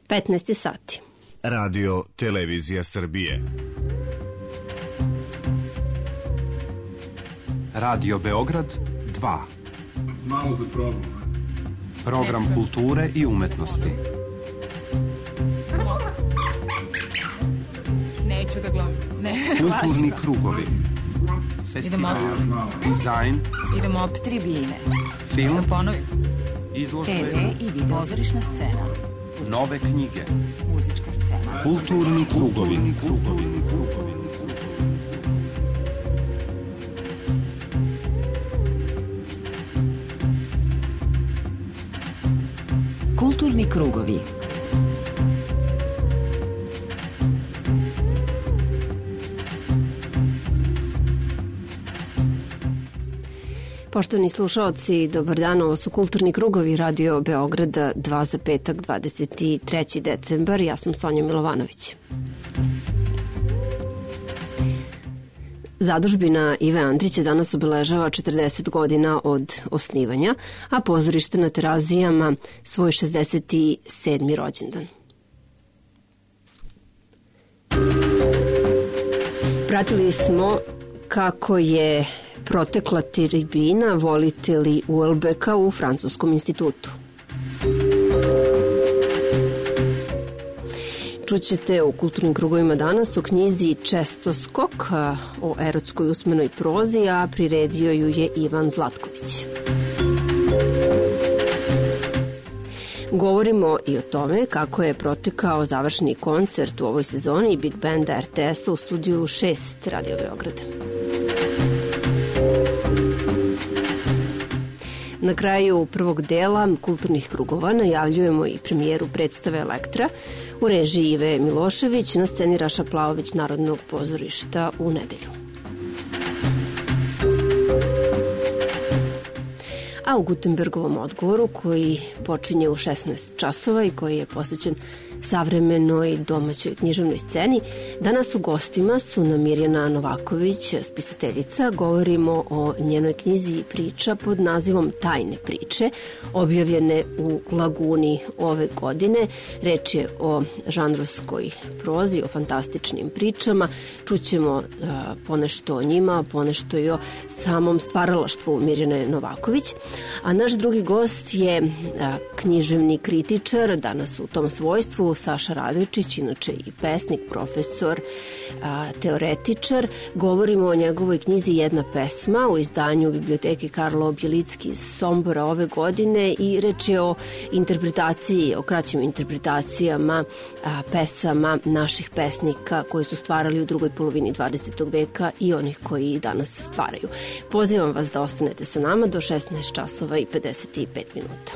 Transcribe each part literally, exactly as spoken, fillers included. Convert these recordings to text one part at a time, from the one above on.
petnaest sati. Radio Televizija Srbije. Radio Beograd dva. Malo da probam. Program kulture i umetnosti. Neću da gledam. Ne, kulturni krugovi. Festival, dizajn. Idemo opet tribine. Film. Da ponovim. Izložbe. te ve i video. Pozorišna scena. Nove knjige. Muzička scena. Kulturni krugovi. Krugovi. Krugovi. Kulturni krugovi. Poštovani slušaoci, dobar dan, ovo su Kulturni krugovi Radio Beograda dva za petak, dvadeset treći decembar. Ja sam Sonja Milovanović. Zadužbina Ive Andrića danas obeležava četrdeset godina od osnivanja, a pozorište na Terazijama svoj šezdeset sedmi rođendan. Pratili smo kako je protekla tribina voliteli Houellebecqa u Francuskom institutu. Čućete u Kulturnim krugovima danas o knjizi Čestoskok o erotskoj usmenoj prozi, a priredio ju je Ivan Zlatković. Govorimo i o tome kako je protekao završni koncert u ovoj sezoni Big Banda er te es-a u studiju šest Radio Beograda. Na kraju prvog dela Kulturnih krugova najavljujemo i premijeru predstave Elektra u režiji Ive Milošević, na sceni Raša Plaović Narodnog pozorišta u nedelju. A u Gutenbergovom odgovoru, koji počinje u šesnaest časova i koji je posvećen savremenoj domaćoj književnoj sceni, danas u gostima su nam Mirjana Novaković, spisateljica. Govorimo o njenoj knjizi priča pod nazivom Tajne priče, objavljene u Laguni ove godine. Reč je o žanrovskoj prozi, o fantastičnim pričama. Čućemo uh, ponešto o njima, ponešto i o samom stvaralaštvu Mirjane Novaković. A naš drugi gost je uh, književni kritičar, danas u tom svojstvu, Saša Radojčić, inače i pesnik, profesor, a, teoretičar. Govorimo o njegovoj knjizi Jedna pesma u izdanju Biblioteke Karlo Bjelicki iz Sombora ove godine i reč je o interpretaciji, o kraćim interpretacijama a, pesama naših pesnika koji su stvarali u drugoj polovini dvadesetog veka i onih koji danas stvaraju. Pozivam vas da ostanete sa nama do šesnaest časova i pedeset pet minuta.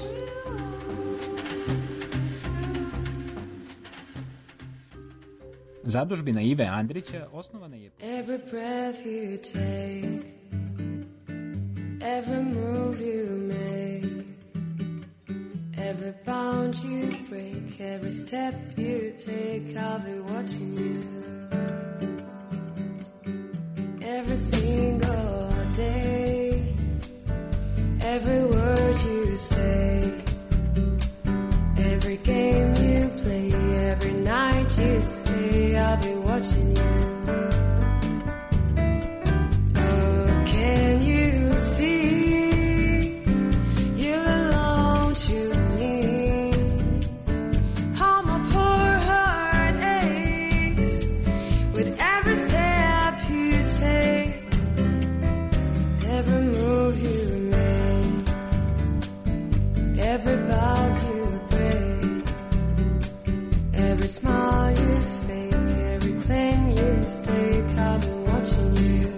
Zadužbina Ive Andrića osnovana je... Every breath you take, every move you make, every bound you break, every step you take, I'll be watching you. Every single day, every word you say, every game you play, every night you stay, I'll be watching you. Oh, can you see you belong to me? How my poor heart aches with every step you take, every move you make, every bow you break, every smile you fake, every claim you stake, I've been watching you.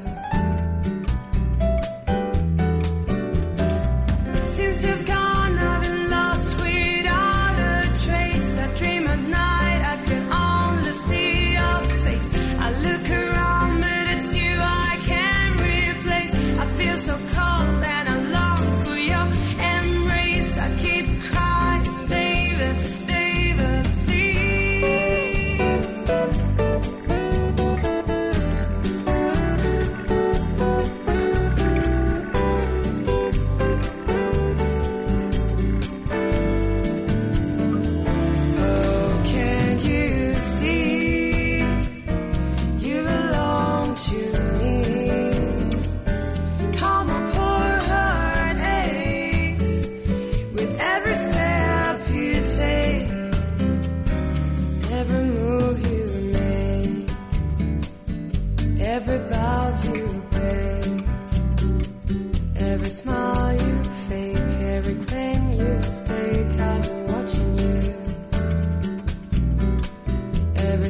Since you've gone, I've been lost without a trace. I dream at night, I can only see your face. I look around, but it's you I can't replace. I feel so cold and I long for your embrace. I keep crying, baby, baby, please.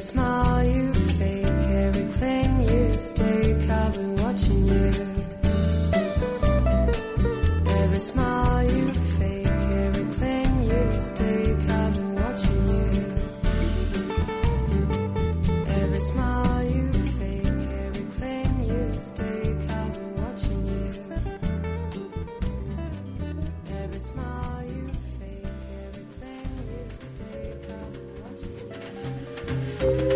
smile you fake, every claim you stake, I've been watching you. Every smile you fake, every claim you stake, I've been watching you. Every smile you fake, every claim you stake, I've been watching you. Every smile you fake, every claim you stake, I've been watching you.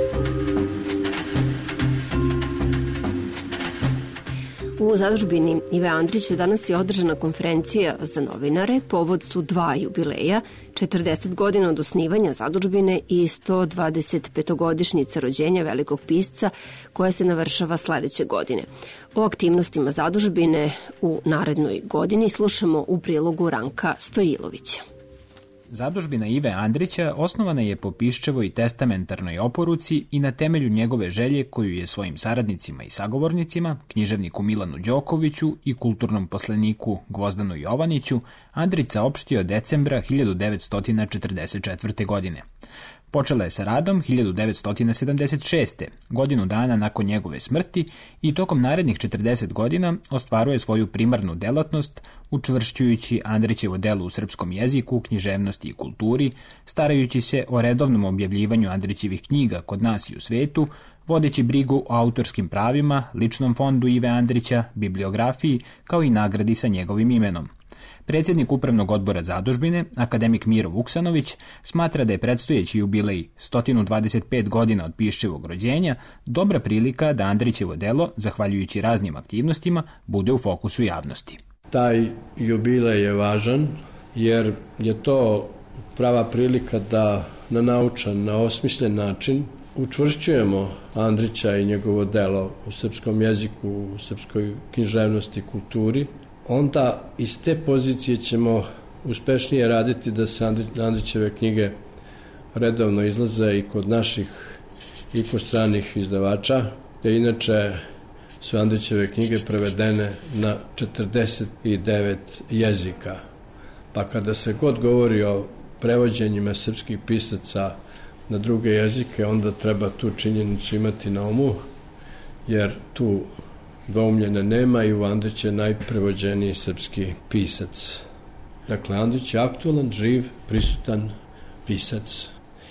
U zadužbini Ive Andrića danas je održana konferencija za novinare. Povod su dva jubileja, četrdeset godina od osnivanja zadužbine i sto dvadeset petogodišnjica rođenja velikog pisca koja se navršava sledeće godine. O aktivnostima zadužbine u narednoj godini slušamo u prilogu Ranka Stojilovića. Zadužbina Ive Andrića osnovana je po Piščevoj testamentarnoj oporuci i na temelju njegove želje koju je svojim saradnicima i sagovornicima, književniku Milanu Đokoviću i kulturnom posleniku Gvozdanu Jovaniću, Andrić saopštio decembra hiljadu devetsto četrdeset četvrte. godine. Počela je sa radom hiljadu devetsto sedamdeset šeste. godinu dana nakon njegove smrti i tokom narednih četrdeset godina ostvaruje svoju primarnu delatnost učvršćujući Andrićevo delo u srpskom jeziku, književnosti i kulturi, starajući se o redovnom objavljivanju Andrićevih knjiga kod nas i u svetu, vodeći brigu o autorskim pravima, ličnom fondu Ive Andrića, bibliografiji, kao i nagradi sa njegovim imenom. Predsjednik Upravnog odbora zadužbine, akademik Miro Vuksanović, smatra da je predstojeći jubilej sto dvadeset pet godina od Piščevog rođenja dobra prilika da Andrićevo delo, zahvaljujući raznim aktivnostima, bude u fokusu javnosti. Taj jubilej je važan jer je to prava prilika da na naučan, na osmišljen način učvršćujemo Andrića i njegovo delo u srpskom jeziku, u srpskoj književnosti i kulturi. Onda iz te pozicije ćemo uspešnije raditi da se Andrićeve knjige redovno izlaze i kod naših i kod stranih izdavača, te inače su Andrićeve knjige prevedene na četrdeset devet jezika. Pa kada se god govori o prevođenjima srpskih pisaca na druge jezike, onda treba tu činjenicu imati na umu, jer tu dvoumljena nema i u Andrić je najprevođeniji srpski pisac. Dakle, Andrić je aktualan, živ, prisutan pisac.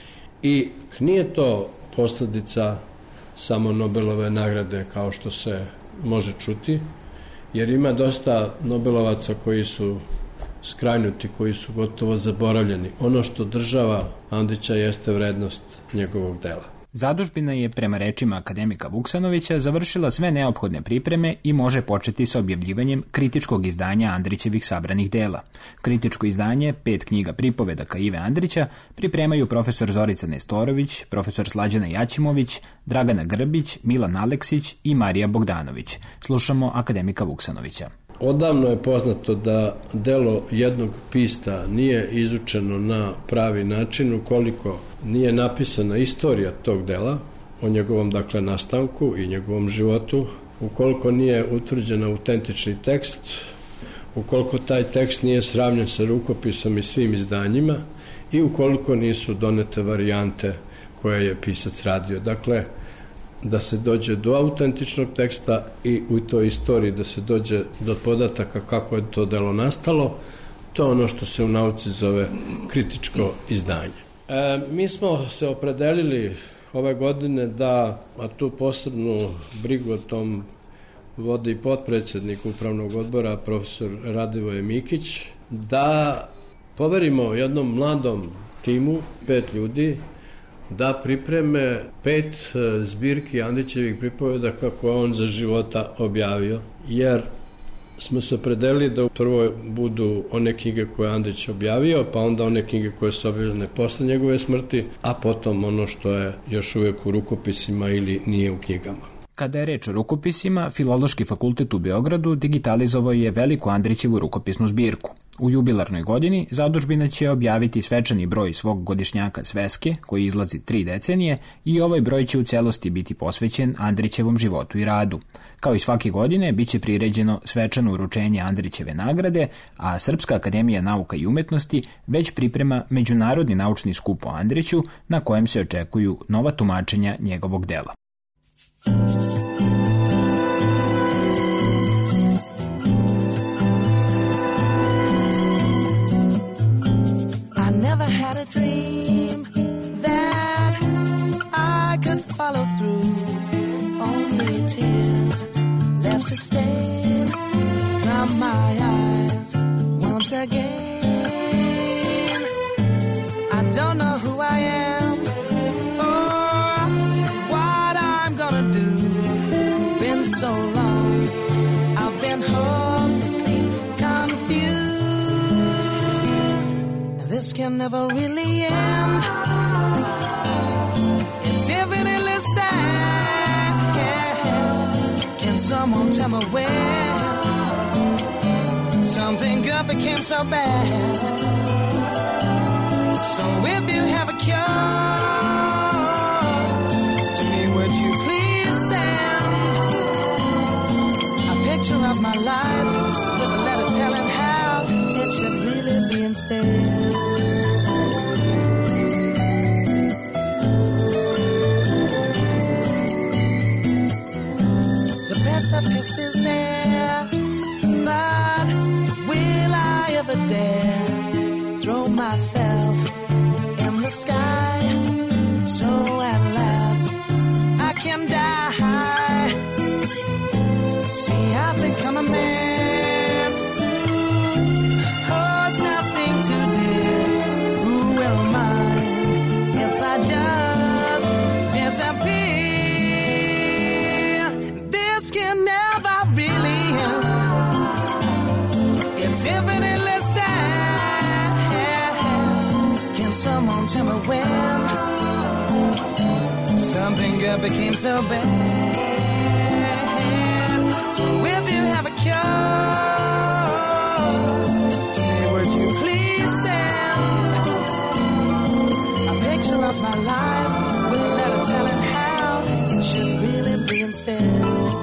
I nije to posledica samo Nobelove nagrade, kao što se može čuti, jer ima dosta Nobelovaca koji su skrajnuti, koji su gotovo zaboravljeni. Ono što država Andrića jeste vrednost njegovog dela. Zadužbina je, prema rečima akademika Vuksanovića, završila sve neophodne pripreme i može početi sa objavljivanjem kritičkog izdanja Andrićevih sabranih dela. Kritičko izdanje, pet knjiga pripovedaka Ive Andrića, pripremaju profesor Zorica Nestorović, profesor Slađana Jaćimović, Dragana Grbić, Milan Aleksić i Marija Bogdanović. Slušamo akademika Vuksanovića. Odavno je poznato da delo jednog pista nije izučeno na pravi način ukoliko nije napisana istorija tog dela, o njegovom dakle nastanku i njegovom životu, ukoliko nije utvrđen autentični tekst, ukoliko taj tekst nije sravnjen sa rukopisom i svim izdanjima i ukoliko nisu donete varijante koje je pisac radio. Dakle, da se dođe do autentičnog teksta i u toj istoriji da se dođe do podataka kako je to delo nastalo, to je ono što se u nauci zove kritičko izdanje. E, mi smo se opredelili ove godine da, a tu posebnu brigu o tom vodi potpredsjednik Upravnog odbora, profesor Radivoje Mikić, da poverimo jednom mladom timu, pet ljudi, da pripreme pet zbirki Andrićevih pripovedaka koje on za života objavio, jer smo se opredelili da prvo budu one knjige koje Andrić objavio, pa onda one knjige koje su objavljene posle njegove smrti, a potom ono što je još uvijek u rukopisima ili nije u knjigama. Kada je reč o rukopisima, Filološki fakultet u Beogradu digitalizovao je veliku Andrićevu rukopisnu zbirku. U jubilarnoj godini zadužbina će objaviti svečani broj svog godišnjaka sveske, koji izlazi tri decenije, i ovaj broj će u celosti biti posvećen Andrićevom životu i radu. Kao i svake godine, bit će priređeno svečano uručenje Andrićeve nagrade, a Srpska akademija nauka i umetnosti već priprema međunarodni naučni skup o Andriću, na kojem se očekuju nova tumačenja njegovog dela. Never had a dream that I could follow through. Only tears left to stain from my eyes once again. I don't know who I am or what I'm gonna do. Been so long, I've been hopelessly confused. This can never really end. It's infinitely sad. Can someone tell me where something good became so bad? So if you have a cure to me, would you please send a picture of my life with a letter telling how it should really be instead? Precipice is there, but will I ever dare throw myself in the sky so at last I can die? See, I've become a man who holds nothing too dear. Who will mind if I just disappear? Can never really end. It's infinitely sad. Can someone tell me when something good became so bad? So if you have a cure to me, would you please send a picture of my life with a letter telling how it should really be instead?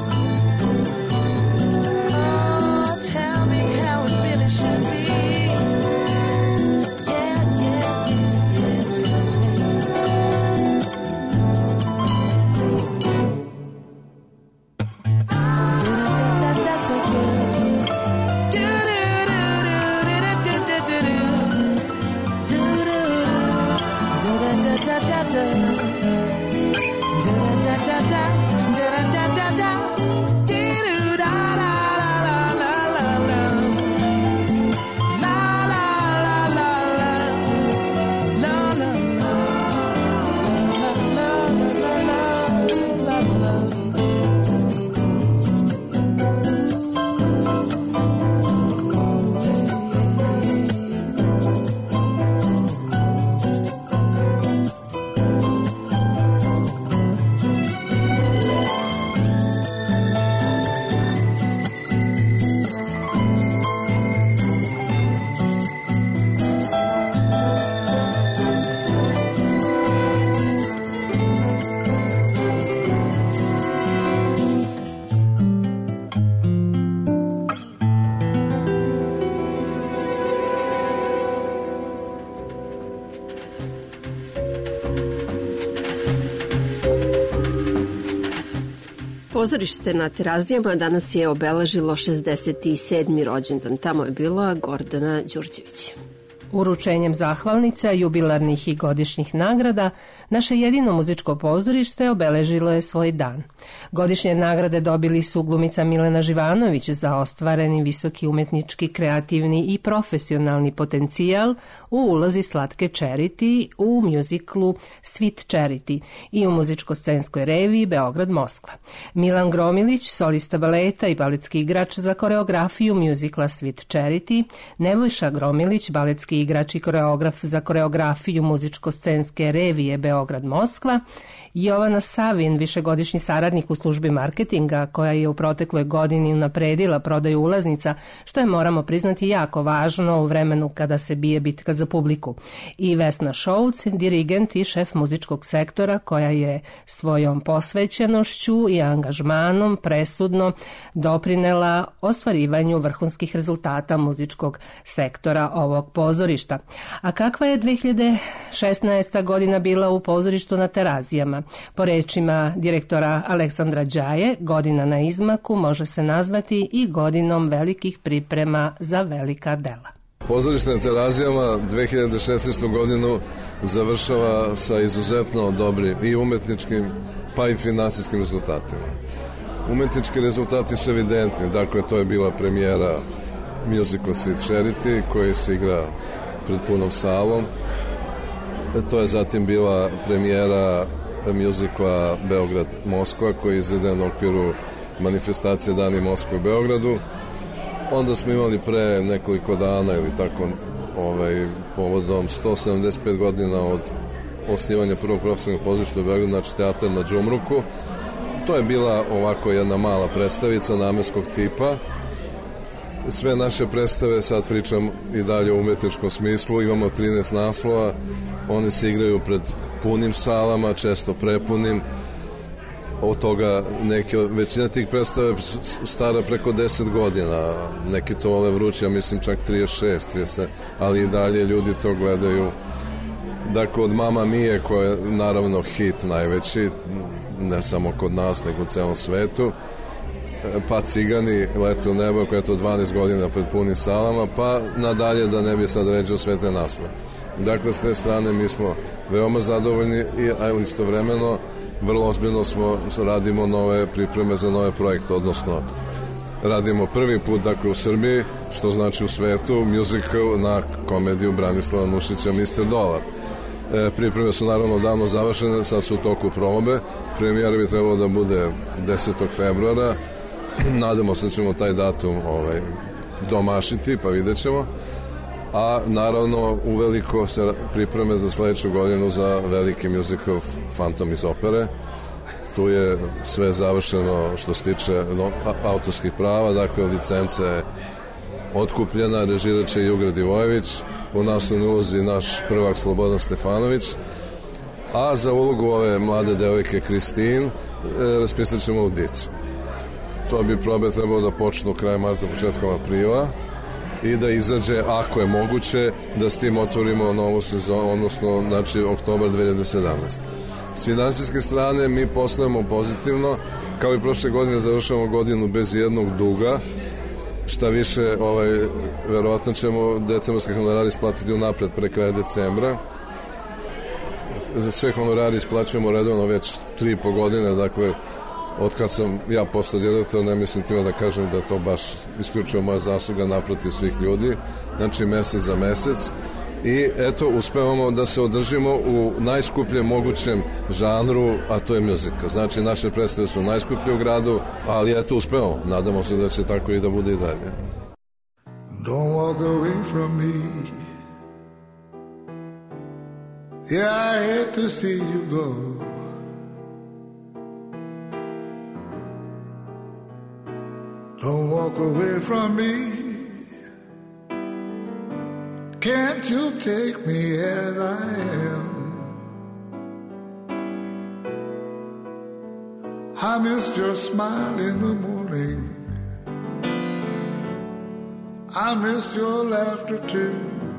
Pozorište na Terazijama danas je obeležilo šezdeset sedmi rođendan. Tamo je bila Gordana Đurđević. Uručenjem zahvalnica, jubilarnih i godišnjih nagrada, naše jedino muzičko pozorište obeležilo je svoj dan. Godišnje nagrade dobili su glumica Milena Živanović za ostvareni visoki umetnički, kreativni i profesionalni potencijal u ulozi Slatke Charity u mjuziklu Sweet Charity i u muzičko-scenskoj reviji Beograd-Moskva. Milan Gromilić, solista baleta i baletski igrač za koreografiju mjuzikla Sweet Charity, Nebojša Gromilić, baletski igrač i koreograf za koreografiju muzičko-scenske revije Beograd-Moskva, Jovana Savin, višegodišnji saradnik u službi marketinga, koja je u protekloj godini unapredila prodaju ulaznica, što je, moramo priznati, jako važno u vremenu kada se bije bitka za publiku. I Vesna Šouc, dirigent i šef muzičkog sektora, koja je svojom posvećenošću i angažmanom presudno doprinela ostvarivanju vrhunskih rezultata muzičkog sektora ovog pozorišta. A kakva je dve hiljade šesnaesta. godina bila u pozorištu na Terazijama? Po rečima direktora Aleksandra Đaje, godina na izmaku može se nazvati i godinom velikih priprema za velika dela. Pozorište na Terazijama dve hiljade šesnaestu. godinu završava sa izuzetno dobrim i umetničkim pa i finansijskim rezultatima. Umetnički rezultati su evidentni, dakle to je bila premijera musicala Sweet Charity koji se igra pred punom salom. To je zatim bila premijera musicala Beograd-Moskva koji je izveden u okviru manifestacije Dani Moskve u Beogradu. Onda smo imali pre nekoliko dana ili tako ovaj, povodom sto sedamdeset pet godina od osnivanja prvog profesionalnog pozorišta u Beogradu, znači teatar na Džumruku. To je bila ovako jedna mala predstavica namenskog tipa. Sve naše predstave, sad pričam i dalje u umetničkom smislu, imamo trinaest naslova, oni se igraju pred punim salama, često prepunim. Od toga neke, većina tih predstava stara preko deset godina, neki to vole vrući, ja mislim čak trideset šest, trideset, ali i dalje ljudi to gledaju. Dakle, od Mama Mije, koja je naravno hit najveći, ne samo kod nas, nego u celom svetu, pa Cigani, Lete u nebo, koja je to dvanaest godina pred punim salama, pa nadalje da ne bi sad ređao sve te naslove. Dakle, s te strane mi smo veoma zadovoljni, ali istovremeno vrlo ozbiljno smo, radimo nove pripreme za nove projekte, odnosno radimo prvi put dakle u Srbiji, što znači u svetu, musical na komediju Branislava Nušića mister Dolar. E, pripreme su naravno davno završene, sad su u toku probe, premijera bi trebalo da bude desetog februara, nadamo se da ćemo taj datum ovaj, domašiti, pa vidjet ćemo. A naravno uveliko se pripreme za sledeću godinu za veliki musical Fantom iz opere. Tu je sve završeno što se tiče autorskih prava, dakle licenca je otkupljena, režirat će Jugra Divojević, u naslovnoj ulozi naš prvak Slobodan Stefanović, a za ulogu ove mlade devojke Kristin raspisat ćemo audiciju. To bi probe trebalo da počnu kraj marta, početkom aprila, i da izađe, ako je moguće, da s tim otvorimo novu sezonu, odnosno, znači, oktobar dve hiljade sedamnaeste. S finansijske strane mi poslujemo pozitivno, kao i prošle godine završavamo godinu bez jednog duga, šta više, ovaj, verovatno ćemo decembarske honorari isplatiti unapred pre kraja decembra. Za sve honorari isplaćujemo redovno već tri i po godine, dakle, od kad sam ja postao direktor, ne mislim time da kažem da to baš isključuje moja zasluga naprotiv svih ljudi, znači mesec za mesec. I eto, uspevamo da se održimo u najskupljem mogućem žanru, a to je muzika. Znači, naše predstave su najskuplje u gradu, ali eto, uspevamo. Nadamo se da će tako i da bude i dalje. Don't walk away from me. Yeah, I hate to see you go. Don't walk away from me. Can't you take me as I am? I missed your smile in the morning. I missed your laughter too.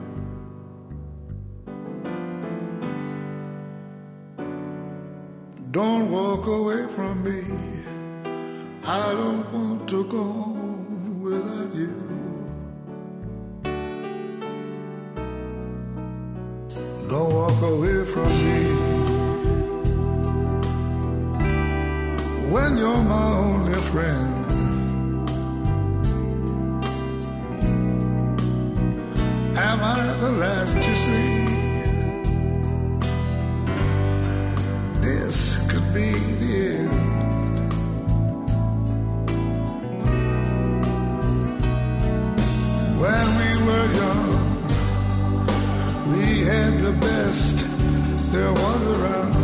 Don't walk away from me. I don't want to go on without you. Don't walk away from me when you're my only friend. Am I the last to see? This could be the end. When we were young, around.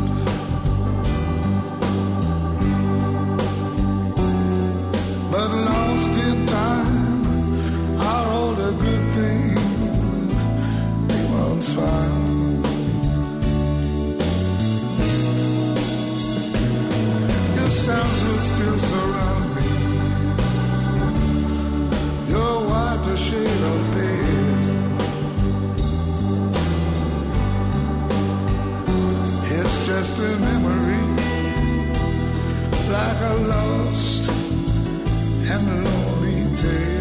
But lost in time are all the good things we once found. Your sounds will still surround me. Your white a shade of pale. It's just a memory, like a lost and a lonely tale.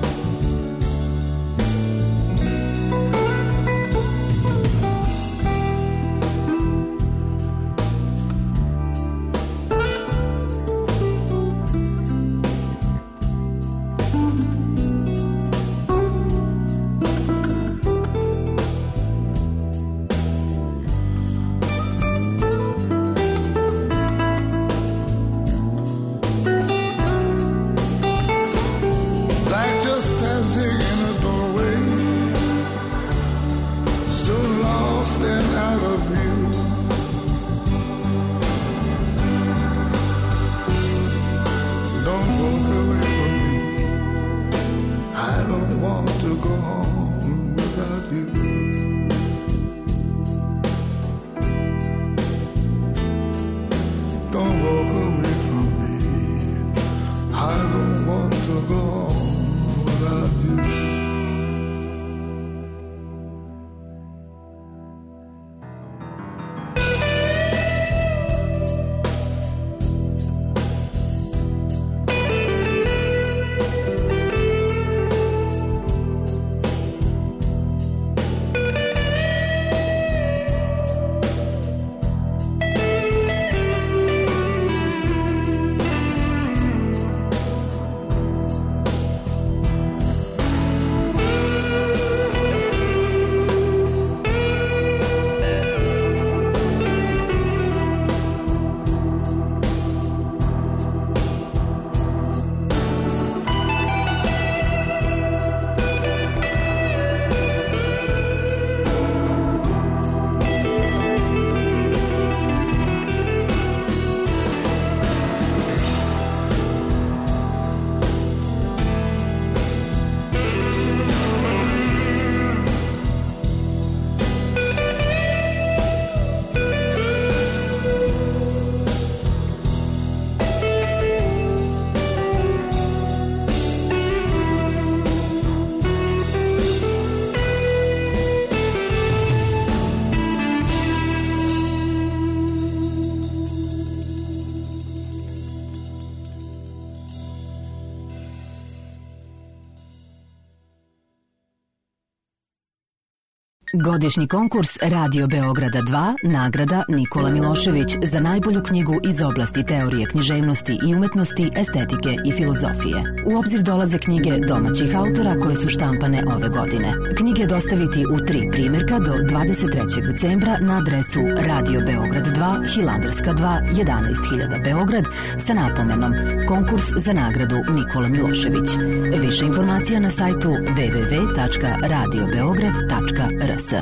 Godišnji konkurs Radio Beograda dva, nagrada Nikola Milošević za najbolju knjigu iz oblasti teorije književnosti i umetnosti, estetike i filozofije. U obzir dolaze knjige domaćih autora koje su štampane ove godine. Knjige dostaviti u tri primjerka do dvadeset trećeg decembra na adresu Radio Beograd dva, Hilandarska dva, jedanaest hiljada Beograd sa napomenom Konkurs za nagradu Nikola Milošević. Više informacija na sajtu w w w tačka radio beograd tačka r s.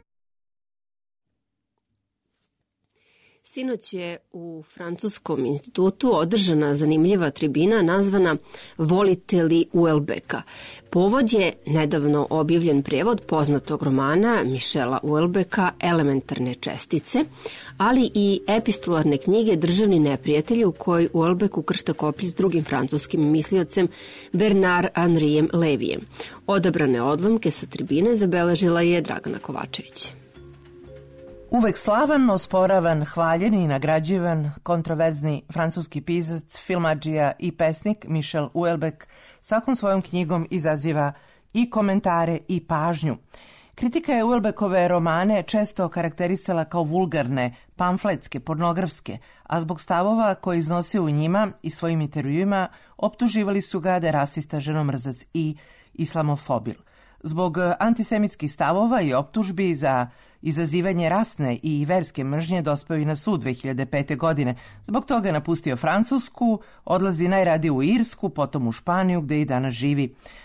Sinoć je u Francuskom institutu održana zanimljiva tribina nazvana Volite li Houellebecqa. Povod je nedavno objavljen prevod poznatog romana Michela Houellebecqa Elementarne čestice, ali i epistolarne knjige Državni neprijatelji u kojoj Houellebecq ukršta koplje s drugim francuskim misliocem Bernard Henrijem Levijem. Odabrane odlomke sa tribine zabeležila je Dragana Kovačević. Uvek slavan, osporavan, hvaljen i nagrađivan, kontroverzni francuski pisac, filmadžija i pesnik Michel Houellebecq svakom svojom knjigom izaziva i komentare i pažnju. Kritika je Houellebecqove romane često karakterisala kao vulgarne, pamfletske, pornografske, a zbog stavova koje iznosi u njima i svojim intervjuima optuživali su ga da je rasista, ženomrzac i islamofobil. Zbog antisemitskih stavova i optužbi za izazivanje rasne i verske mržnje dospeo i na sud dve hiljade pete. godine. Zbog toga je napustio Francusku, odlazi najradije u Irsku, potom u Španiju gde i danas živi.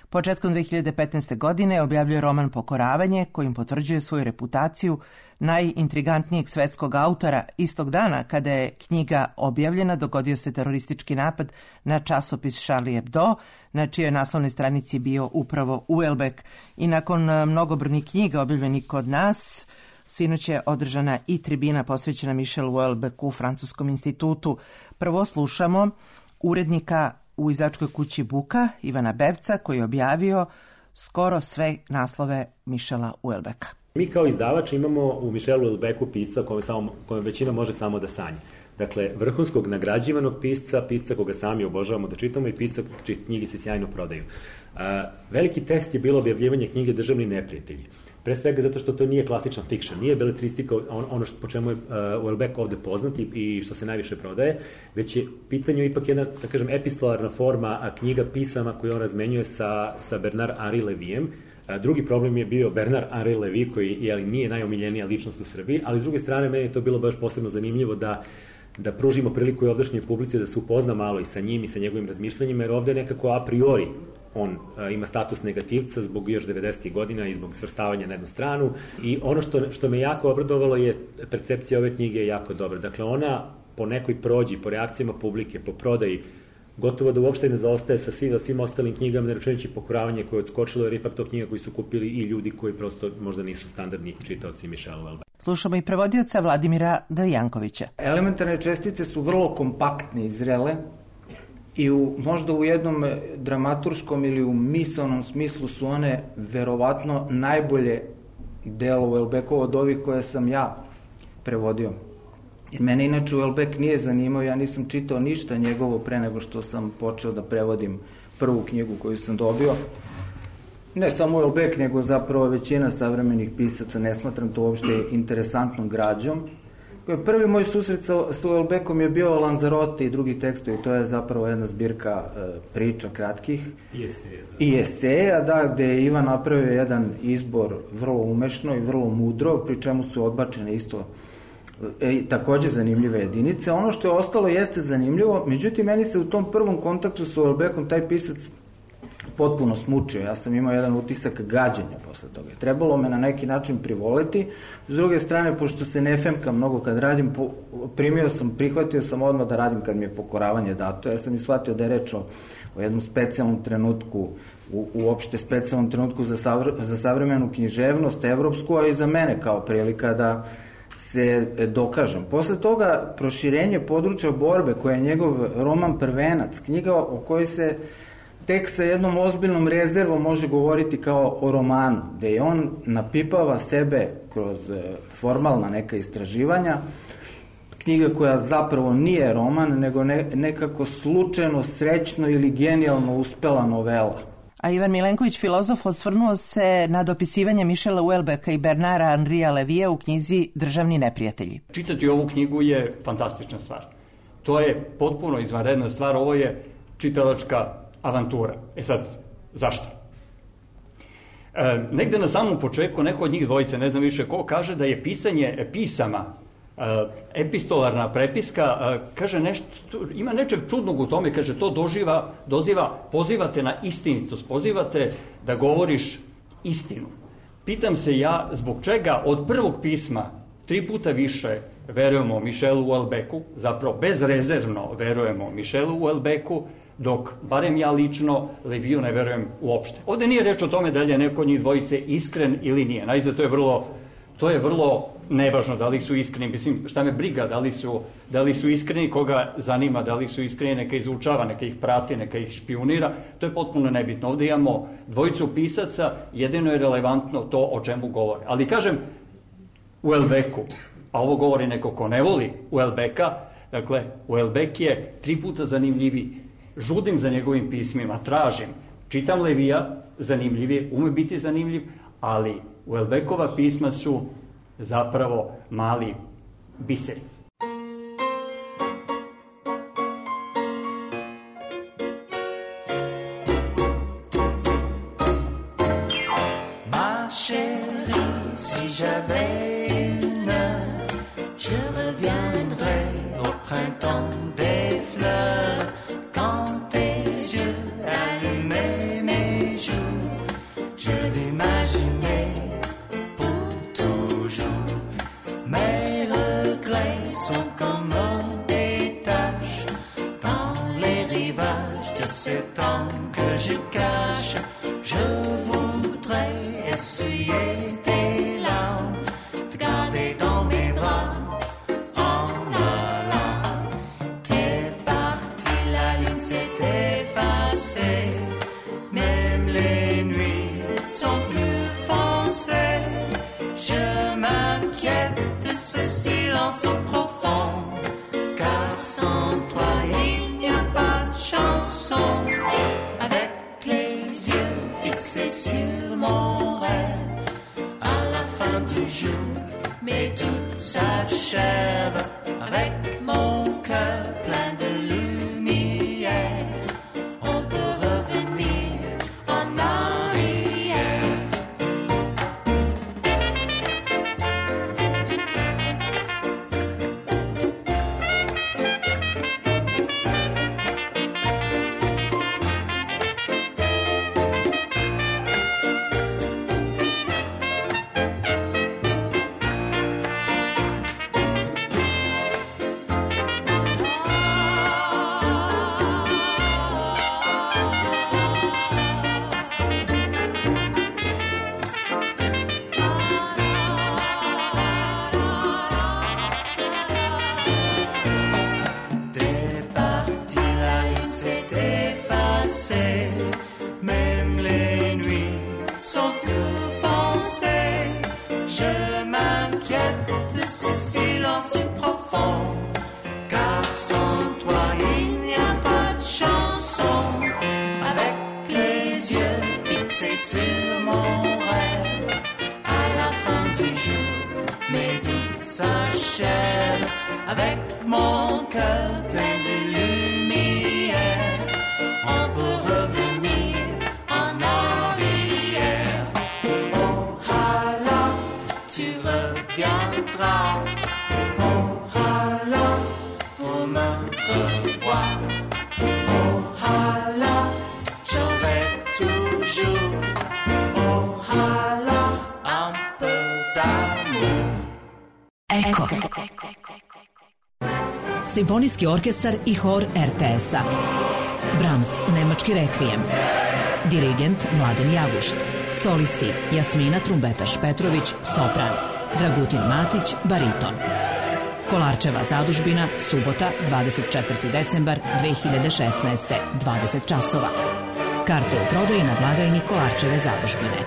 Početkom dve hiljade petnaeste. godine objavljuje roman Pokoravanje, kojim potvrđuje svoju reputaciju najintrigantnijeg svetskog autora. Istog dana kada je knjiga objavljena, dogodio se teroristički napad na časopis Charlie Hebdo, na čijoj naslovnoj stranici bio upravo Houellebecq. I nakon mnogobrojnih knjiga objavljenih kod nas, sinoć je održana i tribina posvećena Michelu Houellebecqu u Francuskom institutu. Prvo slušamo urednika u izdavačkoj kući Buka, Ivana Bevca, koji je objavio skoro sve naslove Michela Houellebecqa. Mi kao izdavač imamo u Michelu Houellebecqu pisca kome, samo, kome većina može samo da sanja. Dakle, vrhunskog nagrađivanog pisca, pisca koga sami obožavamo da čitamo i pisca čije knjige se sjajno prodaju. A, veliki test je bilo objavljivanje knjige Državni neprijatelji. Pre svega zato što to nije klasičan fiction, nije beletristika on, ono što, po čemu je uh, Houellebecq ovde poznat i, i što se najviše prodaje, već je pitanju ipak jedna, da kažem, epistolarna forma a knjiga pisama koju on razmenjuje sa, sa Bernard-Henri Levijem. A, drugi problem je bio Bernard-Henri Levy, koji jeli, nije najomiljenija ličnost u Srbiji, ali s druge strane meni je to bilo baš posebno zanimljivo da da pružimo priliku i ovdašnjoj publici da se upozna malo i sa njim i sa njegovim razmišljanjima, jer ovde nekako a priori on a, ima status negativca zbog još devedesetih godina i zbog svrstavanja na jednu stranu. I ono što, što me jako obradovalo je percepcija ove knjige je jako dobra. Dakle, ona po nekoj prođi, po reakcijama publike, po prodaji, gotovo da uopšte ne zaostaje sa svim, svim ostalim knjigama, ne računajući Pokoravanje koje je odskočilo, jer ipak to knjiga koji su kupili i ljudi koji prosto možda nisu standardni čitaoci Michela Houellebecqa. Slušamo i prevodioca Vladimira Deljankovića. Elementarne čestice su vrlo kompaktne i zrele i u, možda u jednom dramaturškom ili u misaonom smislu su one verovatno najbolje delo Houellebecqova od ovih koje sam ja prevodio. Jer mene inače Houellebecq nije zanimao, ja nisam čitao ništa njegovo pre nego što sam počeo da prevodim prvu knjigu koju sam dobio. Ne samo Houellebecq, nego zapravo većina savremenih pisaca, ne smatram to uopšte interesantnom građom. Prvi moj susret sa, sa Houellebecqom je bio Lanzarote i drugi tekstovi, to je zapravo jedna zbirka e, priča kratkih. I eseja. I eseja, da, gde je Ivan napravio jedan izbor vrlo umešno i vrlo mudro, pri čemu su odbačene isto E, takođe zanimljive jedinice. Ono što je ostalo jeste zanimljivo, međutim, meni se u tom prvom kontaktu sa Houellebecqom taj pisac potpuno smučio. Ja sam imao jedan utisak gađenja posle toga. Trebalo me na neki način privoliti. S druge strane, pošto se ne femkam mnogo kad radim, primio sam, prihvatio sam odmah da radim kad mi je Pokoravanje dato. Ja sam i shvatio da je reč o, o jednom specijalnom trenutku, u, uopšte specijalnom trenutku za, savr, za savremenu književnost, evropsku, a i za mene kao prilika da se dokažem. Posle toga proširenje područja borbe, koja je njegov roman Prvenac, knjiga o kojoj se tek sa jednom ozbiljnom rezervom može govoriti kao o romanu, gde je on napipava sebe kroz formalna neka istraživanja, knjiga koja zapravo nije roman, nego ne, nekako slučajno, srećno ili genijalno uspela novela. A Ivan Milenković, filozof, osvrnuo se na dopisivanje Michela Houellebecqa i Bernarda Henria Levija u knjizi Državni neprijatelji. Čitati ovu knjigu je fantastična stvar. To je potpuno izvanredna stvar, ovo je čitalačka avantura. E sad, zašto? E, negde na samom početku neko od njih dvojice, ne znam više ko, kaže da je pisanje pisama, e, epistolarna prepiska, e, kaže nešto, ima nečeg čudnog u tome, kaže to doživa, doziva, pozivate na istinitost, pozivate da govoriš istinu. Pitam se ja zbog čega od prvog pisma tri puta više verujemo Michelu Houellebecqu, zapravo bezrezervno verujemo Michelu Houellebecqu, dok, barem ja lično, Leviju ne verujem uopšte. Ovde nije reč o tome da li je neko od njih dvojice iskren ili nije. Naizgled, to je vrlo, to je vrlo nevažno da li su iskreni. Mislim, šta me briga da li su, da li su iskreni, koga zanima da li su iskreni, neka izučava, neka ih prati, neka ih špionira. To je potpuno nebitno. Ovde imamo dvojicu pisaca, jedino je relevantno to o čemu govore. Ali kažem, Houellebecqu, a ovo govori neko ko ne voli Houellebecqa, dakle, Houellebecq je tri puta zanimljiviji. Žudim za njegovim pismima, tražim, čitam Levija, zanimljivije, ume biti zanimljiv, ali Houellebecqova pisma su zapravo mali biseri. Ma chérie, si j'avais une heure, je reviendrai au printemps des fleurs. Tes yeux allumaient mes jours. sont comme des taches dans les rivages de cet homme que je cache. Je voudrais essuyer tes larmes, te garder dans mes bras en allant. T'es parti, la lune s'est effacée, même les nuits sont plus foncées. Je m'inquiète de ce silence profond, car sans toi il n'y a pas de chanson. Avec les yeux fixés sur mon rêve, à la fin du jour, mes doutes s'achèvent. Avec mon cœur plein de lumière, on peut revenir en arrière. T'es parti, la lune s'est effacée, même les nuits sont plus foncées. Je m'inquiète de ce silence profond, car sans toi il n'y a pas de chanson. Avec les yeux fixés sur mon rêve, à la fin du jour, mes doutes s'achèvent. Avec mon cœur plein de lumière, on peut revenir en arrière. Oh Allah, tu reviendras. Oh Allah, pour me revoir. Oh Allah, j'aurai toujours. Oh Allah, un peu d'amour. Eko. Simfonijski orkestar i hor er te es-a. Brahms, nemački rekvijem. Dirigent Mladen Jagušt. Solisti Jasmina Trumbetaš-Petrović, sopran. Dragutin Matić, bariton. Kolarčeva zadužbina, subota, dvadeset četvrti decembar dve hiljade šesnaeste, dvadeset časova. Karte u prodaji na blagajni Kolarčeve zadužbine.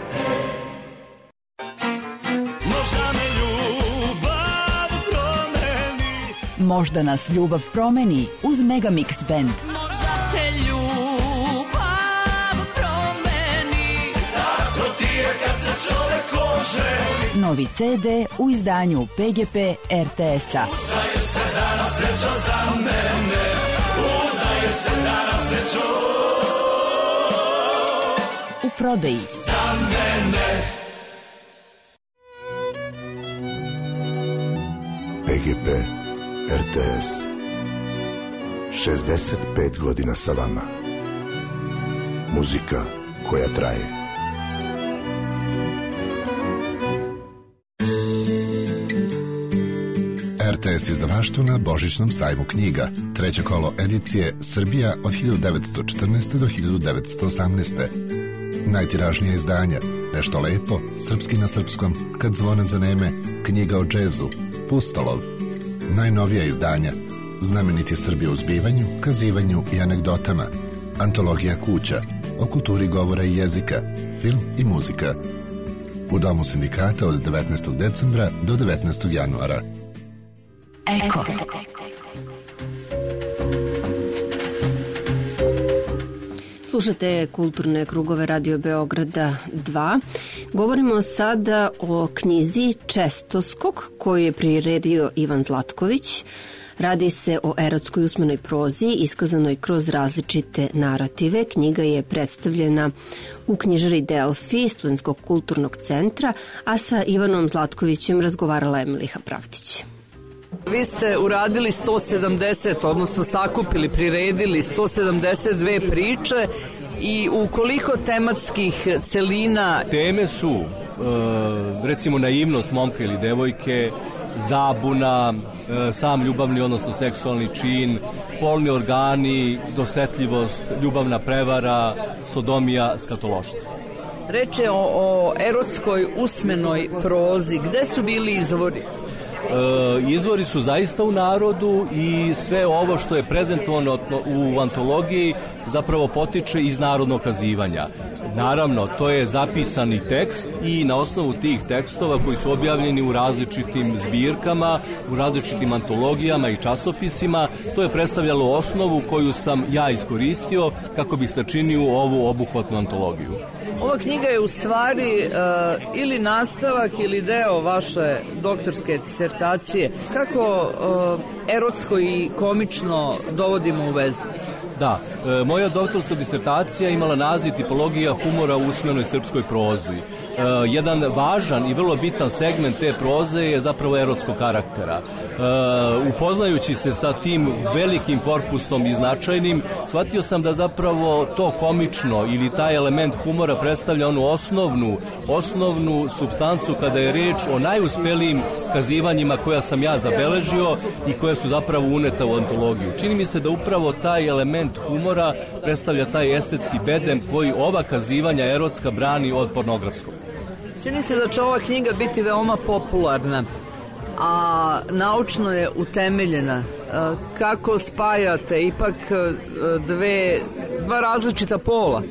Možda nas ljubav promeni uz Megamix Band. Možda te ljubav promeni, tako ti je kad se čovek oženi. Novi ce de u izdanju P G P er te es-a. Udaje se danas sreća za mene, udaje se danas sreća u prodaji. Za mene. P G P er te es. šezdeset pet godina sa vama. Muzika koja traje. er te es izdavaštvo na Božićnom sajmu knjiga. Treće kolo edicije Srbija od hiljadu devetsto četrnaeste. do hiljadu devetsto osamnaeste. Najtiražnija izdanja Nešto lepo, Srpski na srpskom, Kad zvone zaneme, Knjiga o džezu, Pustolov. Najnovija izdanja Znameniti Srbi u zbivanju, kazivanju i anegdotama, Antologija kuća, o kulturi govora i jezika, film i muzika. U Domu sindikata od devetnaestog decembra do devetnaestog januara. Eko. Slušate Kulturne krugove Radio Beograda dva. Govorimo sada o knjizi Čestoskok koju je priredio Ivan Zlatković. Radi se o erotskoj usmenoj prozi iskazanoj kroz različite narative. Knjiga je predstavljena u knjižari Delfi Studentskog kulturnog centra, a sa Ivanom Zlatkovićem razgovarala je Miliha Pravdić. Vi ste uradili sto sedamdeset, odnosno sakupili, priredili sto sedamdeset dve priče i u koliko tematskih celina? Teme su, recimo, naivnost momka ili devojke, zabuna, e, sam ljubavni, odnosno seksualni čin, polni organi, dosetljivost, ljubavna prevara, sodomija, skatološtvo. Reč je o, o erotskoj usmenoj prozi. Gde su bili izvori? E, izvori su zaista u narodu i sve ovo što je prezentovano u antologiji zapravo potiče iz narodnog kazivanja. Naravno, to je zapisani tekst i na osnovu tih tekstova koji su objavljeni u različitim zbirkama, u različitim antologijama i časopisima, to je predstavljalo osnovu koju sam ja iskoristio kako bih sačinio ovu obuhvatnu antologiju. Ova knjiga je u stvari uh, ili nastavak ili deo vaše doktorske disertacije. Kako uh, erotsko i komično dovodimo u vezu? Da, e, moja doktorska disertacija imala naziv Tipologija humora u usmenoj srpskoj prozi. E, jedan važan i vrlo bitan segment te proze je zapravo erotskog karaktera. E, upoznajući se sa tim velikim korpusom i značajnim, shvatio sam da zapravo to komično ili taj element humora predstavlja onu osnovnu, osnovnu supstancu kada je reč o najuspelijim kazivanjima koja sam ja zabeležio i koja su zapravo uneta u antologiju. Čini mi se da upravo taj element humora predstavlja taj estetski bedem koji ova kazivanja erotska brani od pornografskog. Čini se da će ova knjiga biti veoma popularna, a naučno je utemeljena. Kako spajate ipak dve, dva različita pola?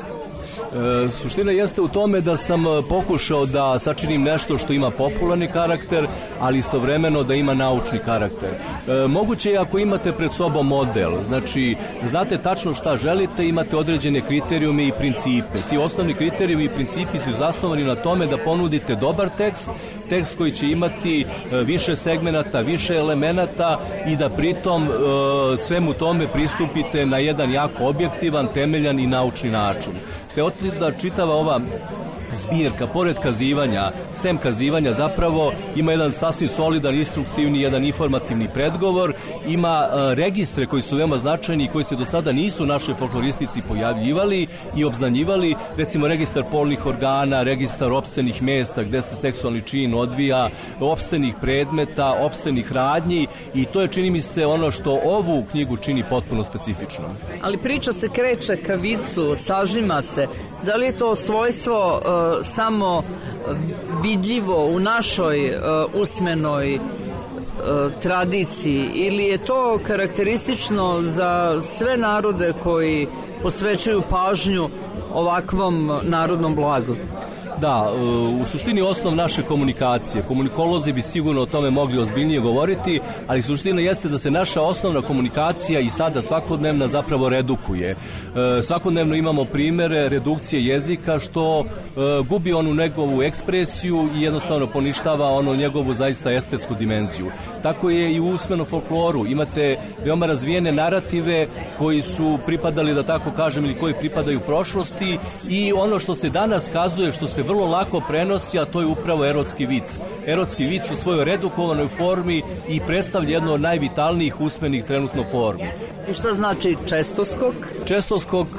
E, suština jeste u tome da sam pokušao da sačinim nešto što ima popularni karakter, ali istovremeno da ima naučni karakter. E, moguće je ako imate pred sobom model, znači znate tačno šta želite, imate određene kriterijume i principe. Ti osnovni kriterijumi i principi su zasnovani na tome da ponudite dobar tekst, tekst koji će imati više segmenata, više elemenata i da pritom e, svemu tome pristupite na jedan jako objektivan, temeljan i naučni način. Te da čitava ova zbirka, pored kazivanja, sem kazivanja zapravo ima jedan sasvim solidan, instruktivni, jedan informativni predgovor, ima e, registre koji su veoma značajni i koji se do sada nisu našoj folkloristici pojavljivali i obznanjivali, recimo registar polnih organa, registar opstenih mesta gde se seksualni čin odvija, opstenih predmeta, opstenih radnji i to je, čini mi se, ono što ovu knjigu čini potpuno specifičnom. Ali priča se kreće ka vicu, sažima se. Da li je to svojstvo uh, samo vidljivo u našoj uh, usmenoj uh, tradiciji ili je to karakteristično za sve narode koji posvećuju pažnju ovakvom narodnom blagu? Da, u suštini osnov naše komunikacije. Komunikolozi bi sigurno o tome mogli ozbiljnije govoriti, ali suština jeste da se naša osnovna komunikacija i sada svakodnevna zapravo redukuje. Svakodnevno imamo primere redukcije jezika što gubi onu njegovu ekspresiju i jednostavno poništava onu njegovu zaista estetsku dimenziju. Tako je i u usmenom folkloru. Imate veoma razvijene narative koji su pripadali, da tako kažem, ili koji pripadaju prošlosti i ono što se danas kazuje, što se vrlo lako prenosi, a to je upravo erotski vic. Erotski vic u svojoj redukovanoj formi i predstavlja jedno od najvitalnijih usmenih trenutno formi. I šta znači čestoskok? Čestoskok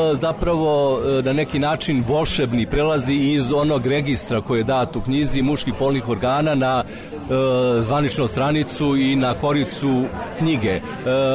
zapravo na neki način volšebni prelazi iz onog registra koji je dat u knjizi muških polnih organa na e, zvaničnu stranicu i na koricu knjige. E,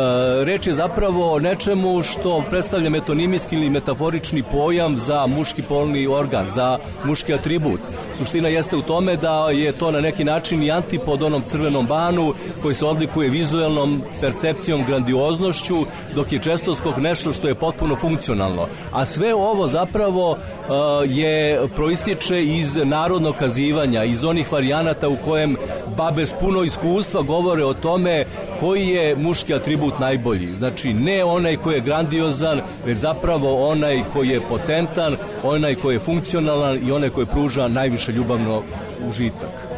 reč je zapravo o nečemu što predstavlja metonimijski ili metaforični pojam za muški polni organ, za muški atribut. Suština jeste u tome da je to na neki način i antipod onom crvenom banu koji se odlikuje vizuelnom percepcijom, grandioznošću, dok je čestoskok nešto što je potpuno funkcionalno. A sve ovo zapravo uh, je proističe iz narodnog kazivanja, iz onih varijanata u kojem babe s puno iskustva govore o tome koji je muški atribut najbolji. Znači, ne onaj koji je grandiozan, već zapravo onaj koji je potentan, onaj koji je funkcionalan i onaj koji pruža najviše ljubavno užitak.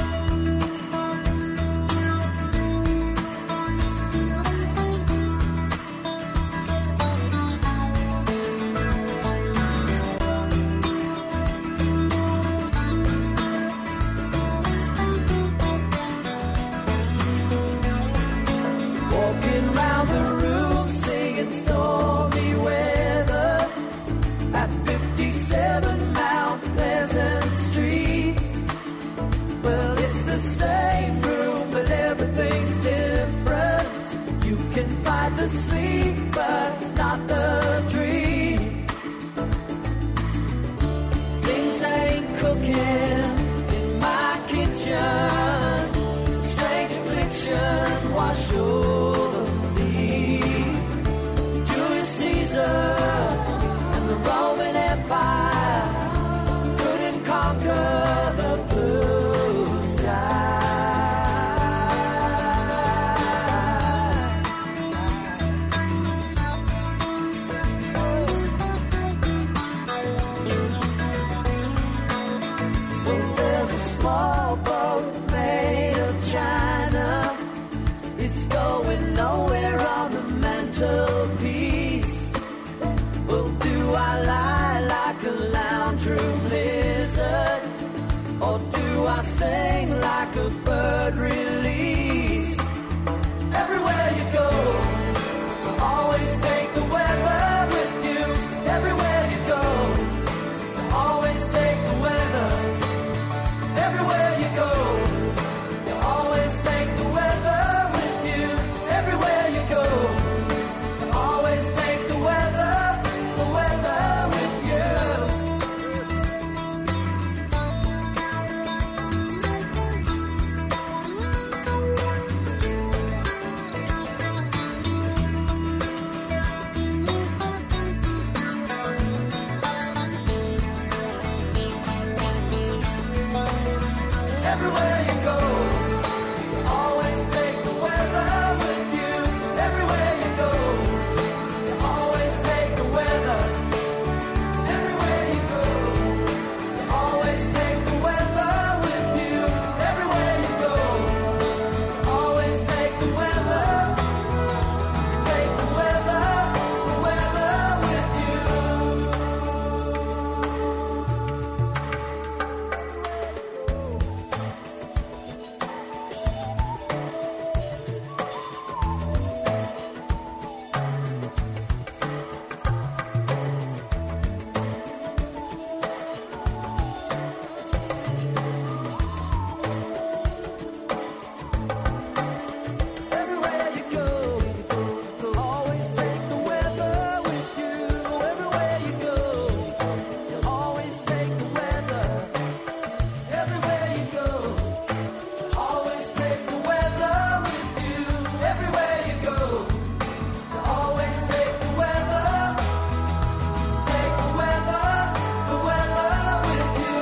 Walking round the room singing stormy weather at fifty-seven Mount Pleasant Street. Well, it's the same the sleep, but not the dream. Things ain't cooking in my kitchen. Strange affliction wash over me. Julius Caesar and the Roman Empire couldn't conquer the blue sky. Well, there's a small boat made of china. It's going nowhere on the mantelpiece. Well, do I lie like a lounge room lizard, or do I sing like a bird released? Everywhere you go, always take the weather with you. Everywhere you go, always take the weather. Everywhere you go, always take the weather with you. Everywhere you go, always take the weather, the weather with you. Everywhere you go, always take the weather with you. Everywhere you go, always take the weather. Everywhere you go, always take the weather with you. Everywhere you go, always take the weather. Take the weather, the weather with you. Everywhere you go, always take the weather with you. Everywhere you go, always take the weather. Everywhere you go, always take the weather with you. Everywhere you go, always take the weather. Take the weather, the weather with you.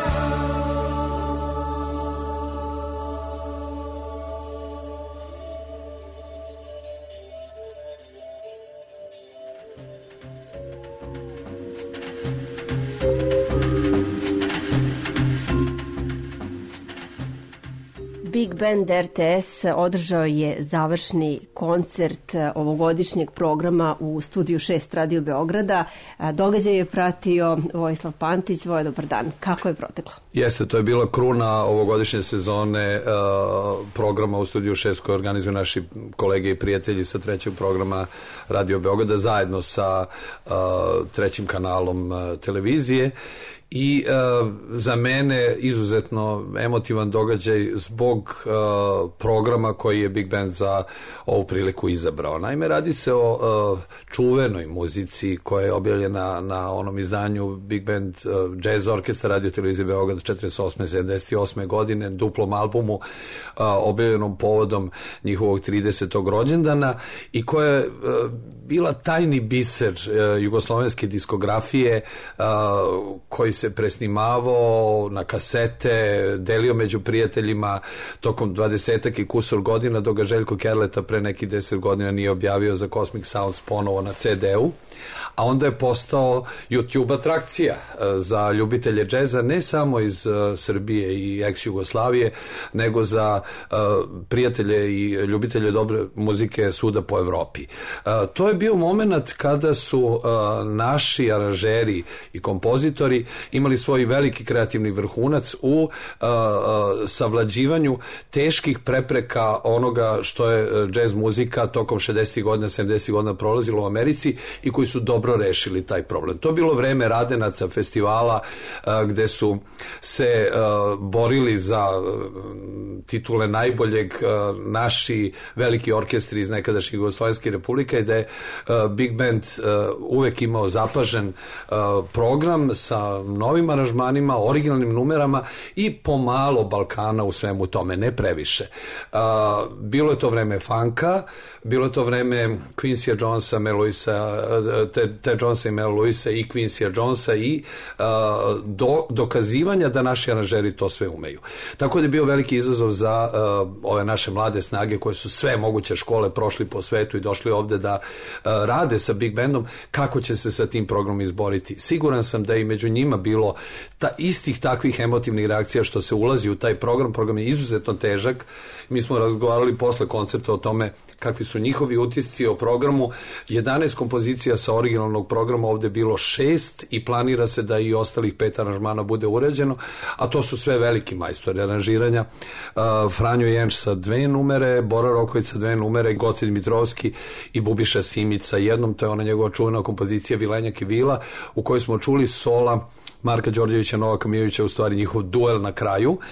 Big Band R T S održao je završni koncert ovogodišnjeg programa u Studiju šest Radio Beograda. Događaj je pratio Vojislav Pantić. Voje, dobar dan. Kako je proteklo? Jeste, to je bila kruna ovogodišnje sezone uh, programa u Studiju šest koje organizuju naši kolege i prijatelji sa trećeg programa Radio Beograda zajedno sa uh, trećim kanalom uh, televizije. I uh, za mene izuzetno emotivan događaj zbog uh, programa koji je Big Band za ovu priliku izabrao. Naime, radi se o uh, čuvenoj muzici koja je objavljena na onom izdanju Big Band uh, Jazz Orkestra Radio Televizije Beograd četrdeset osme sedamdeset osme godine, duplom albumu uh, objavljenom povodom njihovog tridesetog rođendana i koja je uh, bila tajni biser uh, jugoslovenske diskografije uh, koji se presnimavao na kasete, delio među prijateljima tokom dvadesetak i kusur godina, dok ga Željko Kerleta pre nekih deset godina nije objavio za Cosmic Sounds ponovo na ce de u, a onda je postao YouTube atrakcija za ljubitelje džeza, ne samo iz Srbije i ex-Jugoslavije, nego za prijatelje i ljubitelje dobre muzike svuda po Evropi. To je bio moment kada su naši aranžeri i kompozitori imali svoj veliki kreativni vrhunac u uh, uh, savlađivanju teških prepreka onoga što je džez muzika tokom šezdesetih godina, sedamdesetih godina prolazilo u Americi i koji su dobro rešili taj problem. To je bilo vreme Radenaca, festivala uh, gde su se uh, borili za uh, titule najboljeg uh, naši veliki orkestri iz nekadašnjih Jugoslovenskih republika i da je uh, Big Band uh, uvek imao zapažen uh, program sa novim aranžmanima, originalnim numerama i pomalo Balkana u svemu tome, ne previše. Uh, bilo je to vreme funka, bilo je to vreme Quincyja Jonesa, Mel Lewisa, Ted, Ted Jonesa i Mel Lewisa i Quincyja Jonesa i uh, do, dokazivanja da naši aranžeri to sve umeju. Tako da je bio veliki izazov za uh, ove naše mlade snage koje su sve moguće škole prošli po svetu i došli ovde da uh, rade sa Big Bandom, kako će se sa tim programom izboriti. Siguran sam da je i među njima bilo ta, istih takvih emotivnih reakcija što se ulazi u taj program. Program je izuzetno težak. Mi smo razgovarali posle koncerta o tome kakvi su njihovi utisci o programu. jedanaest kompozicija sa originalnog programa, ovde bilo šest i planira se da i ostalih pet aranžmana bude urađeno, a to su sve veliki majstori aranžiranja. Uh, Franjo Jenč sa dve numere, Bora Roković sa dve numere, Goce Dimitrovski i Bubiša Simić sa jednom. To je ona njegova čuvena kompozicija Vilenjak i Vila, u kojoj smo čuli sola Marka Đorđevića, Novaka Mijovića, u stvari njihov duel na kraju. Uh,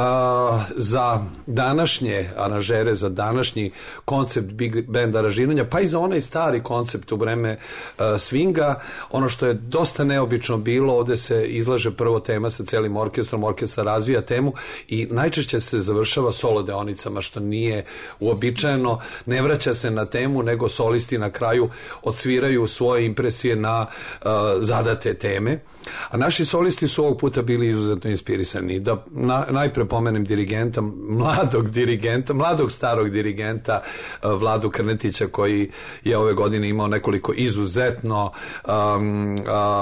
za današnje aranžere, za današnji koncept Big Band aranžiranja, pa i za onaj stari koncept u vreme uh, swinga, ono što je dosta neobično bilo, ovde se izlaže prvo tema sa celim orkestrom, orkestar razvija temu i najčešće se završava solo deonicama, što nije uobičajeno, ne vraća se na temu, nego solisti na kraju odsviraju svoje impresije na uh, zadate teme. A naši solisti su ovog puta bili izuzetno inspirisani. Da na, najpre pomenem dirigenta, mladog dirigenta, mladog starog dirigenta uh, Vladu Krnetića, koji je ove godine imao nekoliko izuzetno um, uh,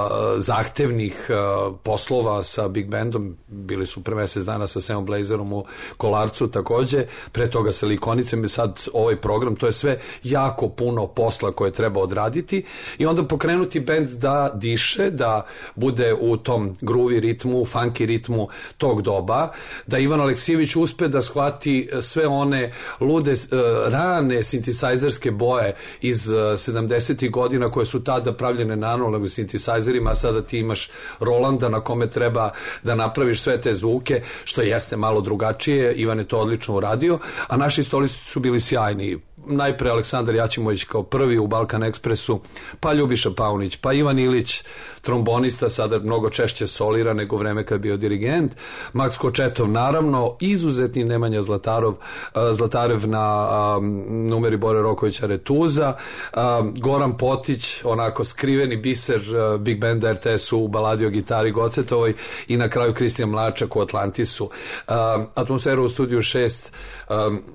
zahtevnih uh, poslova sa Big Bandom. Bili su pre mesec dana sa Semom Blazerom u Kolarcu takođe, pre toga sa Likonicem i sad ovaj program. To je sve jako puno posla koje treba odraditi i onda pokrenuti band da diše, da bude u tom gruvi ritmu, funky ritmu tog doba, da Ivan Aleksijević uspe da shvati sve one lude, rane sintisajzerske boje iz sedamdesetih godina koje su tada pravljene na analognim sintisajzerima, a sada ti imaš Rolanda na kome treba da napraviš sve te zvuke, što jeste malo drugačije. Ivan je to odlično uradio, a naši solisti su bili sjajni. Najpre Aleksandar Jaćimović kao prvi u Balkan Ekspresu, pa Ljubiša Paunić, pa Ivan Ilić, trombonista, sada mnogo češće solira nego vreme kad je bio dirigent, Maks Kočetov, naravno, izuzetni Nemanja Zlatarov, Zlatarev na um, numeri Bore Rokovića Retuza, um, Goran Potić, onako skriveni biser uh, Big Banda R T S-u u baladi o gitari Gocetovoj i na kraju Kristijan Mlačak u Atlantisu. Um, atmosfera u studiju šest um,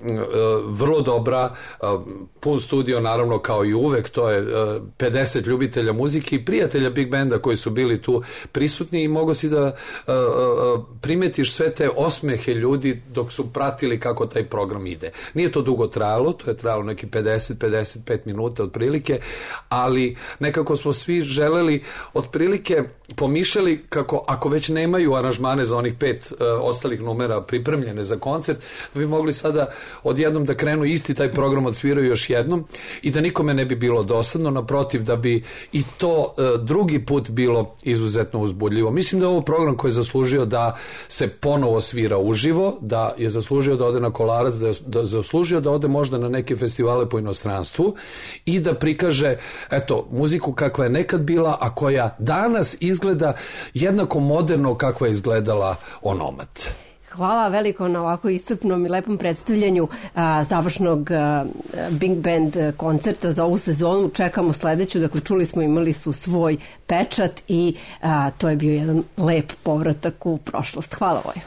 uh, vrlo dobra, Uh, pun studio, naravno, kao i uvek. To je uh, pedeset ljubitelja muzike i prijatelja Big Banda koji su bili tu prisutni i mogo si da uh, uh, primetiš sve te osmehe ljudi dok su pratili kako taj program ide. Nije to dugo trajalo, to je trajalo neki pedeset do pedeset pet minuta otprilike, ali nekako smo svi želeli otprilike pomišljali kako ako već nemaju aranžmane za onih pet uh, ostalih numera pripremljene za koncert, da bi mogli sada odjednom da krenu isti taj program odsviraju još jednom i da nikome ne bi bilo dosadno, naprotiv da bi i to e, drugi put bilo izuzetno uzbudljivo. Mislim da je ovo program koji je zaslužio da se ponovo svira uživo, da je zaslužio da ode na Kolarac, da je da je zaslužio da ode možda na neke festivale po inostranstvu i da prikaže, eto, muziku kakva je nekad bila, a koja danas izgleda jednako moderno kakva je izgledala onomad. Hvala veliko na ovako iscrpnom i lepom predstavljanju a, završnog a, Big Band koncerta za ovu sezonu. Čekamo sledeću, dakle čuli smo, imali su svoj pečat i a, to je bio jedan lep povratak u prošlost. Hvala Vojo.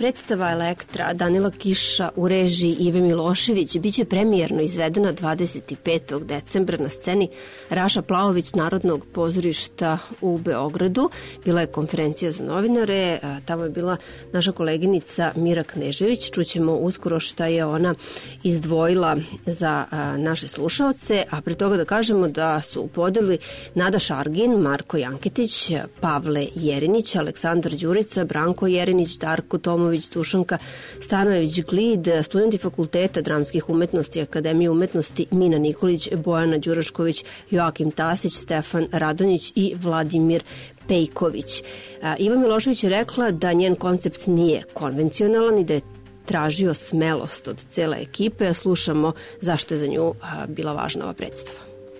predstava Elektra Danila Kiša u režiji Ive Milošević biće premijerno izvedena dvadeset petog decembra na sceni Raša Plaović Narodnog pozorišta u Beogradu. Bila je konferencija za novinare, tamo je bila naša koleginica Mira Knežević. Čućemo uskoro šta je ona izdvojila za naše slušaoce, a pre toga da kažemo da su u podeli Nada Šargin, Marko Janketić, Pavle Jerinić, Aleksandar Đurica, Branko Jerinić, Darko Tomović, Dušanka Stanojević Glid, studenti Fakulteta dramskih umetnosti Akademije umetnosti Mina Nikolić, Bojana Đurašković, Joakim Tasić, Stefan Radonjić i Vladimir Pejković. Iva Milošević je rekla da njen koncept nije konvencionalan i da je tražio smelost od cele ekipe. Slušamo zašto je za nju bila važna ova predstava.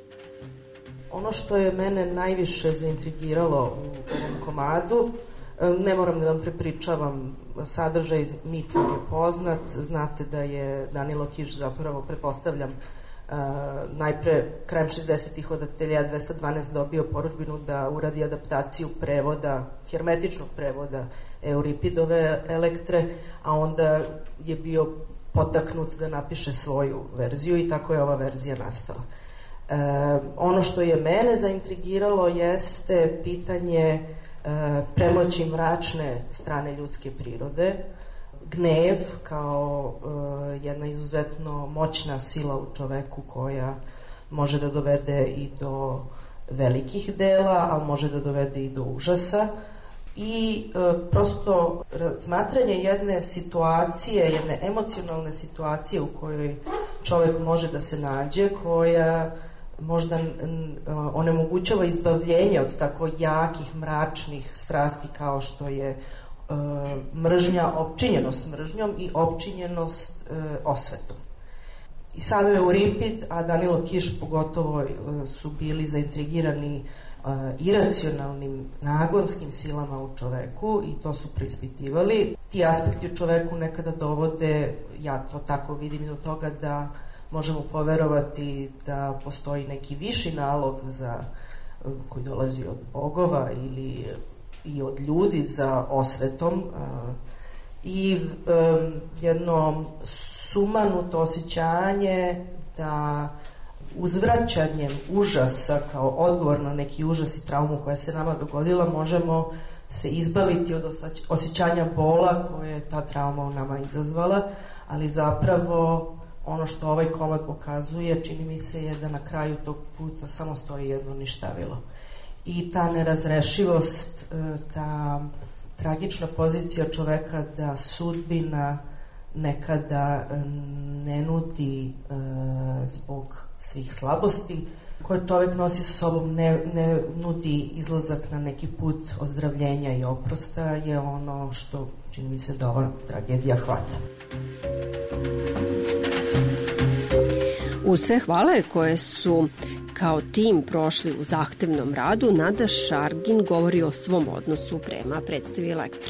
Ono što je mene najviše zaintrigiralo u ovom komadu, ne moram da vam prepričavam sadržaj, mit vam je poznat, znate da je Danilo Kiš zapravo, pretpostavljam, najpre krajem šezdesetih od Ateljeja dvesta dvanaest dobio porudžbinu da uradi adaptaciju prevoda, hermetičnog prevoda Euripidove Elektre, a onda je bio potaknut da napiše svoju verziju i tako je ova verzija nastala. E, ono što je mene zaintrigiralo jeste pitanje e, premoći mračne strane ljudske prirode, gnev kao e, jedna izuzetno moćna sila u čoveku koja može da dovede i do velikih dela, ali može da dovede i do užasa i e, prosto razmatranje jedne situacije, jedne emocionalne situacije u kojoj čovek može da se nađe, koja možda onemogućava izbavljenje od tako jakih, mračnih strasti kao što je e, mržnja, opčinjenost mržnjom i opčinjenost e, osvetom. I sam Euripid, a Danilo Kiš pogotovo e, su bili zaintrigirani e, iracionalnim, nagonskim silama u čoveku i to su preispitivali. Ti aspekti u čoveku nekada dovode, ja to tako vidim, do toga da možemo poverovati da postoji neki viši nalog za, koji dolazi od bogova ili i od ljudi za osvetom i um, jedno sumanuto osjećanje da uzvraćanjem užasa kao odgovor na neki užas i traumu koja se nama dogodila možemo se izbaviti od osjećanja bola koje je ta trauma u nama izazvala, ali zapravo ono što ovaj komad pokazuje, čini mi se, je da na kraju tog puta samo stoji jedno ništavilo. I ta nerazrešivost, ta tragična pozicija čoveka da sudbina nekada ne nudi zbog svih slabosti koje čovek nosi sa sobom, ne, ne nudi izlazak na neki put ozdravljenja i oprosta, je ono što čini mi se da ova tragedija hvata. Uz sve hvale koje su kao tim prošli u zahtevnom radu, Nada Šargin govori o svom odnosu prema predstavi Elektra.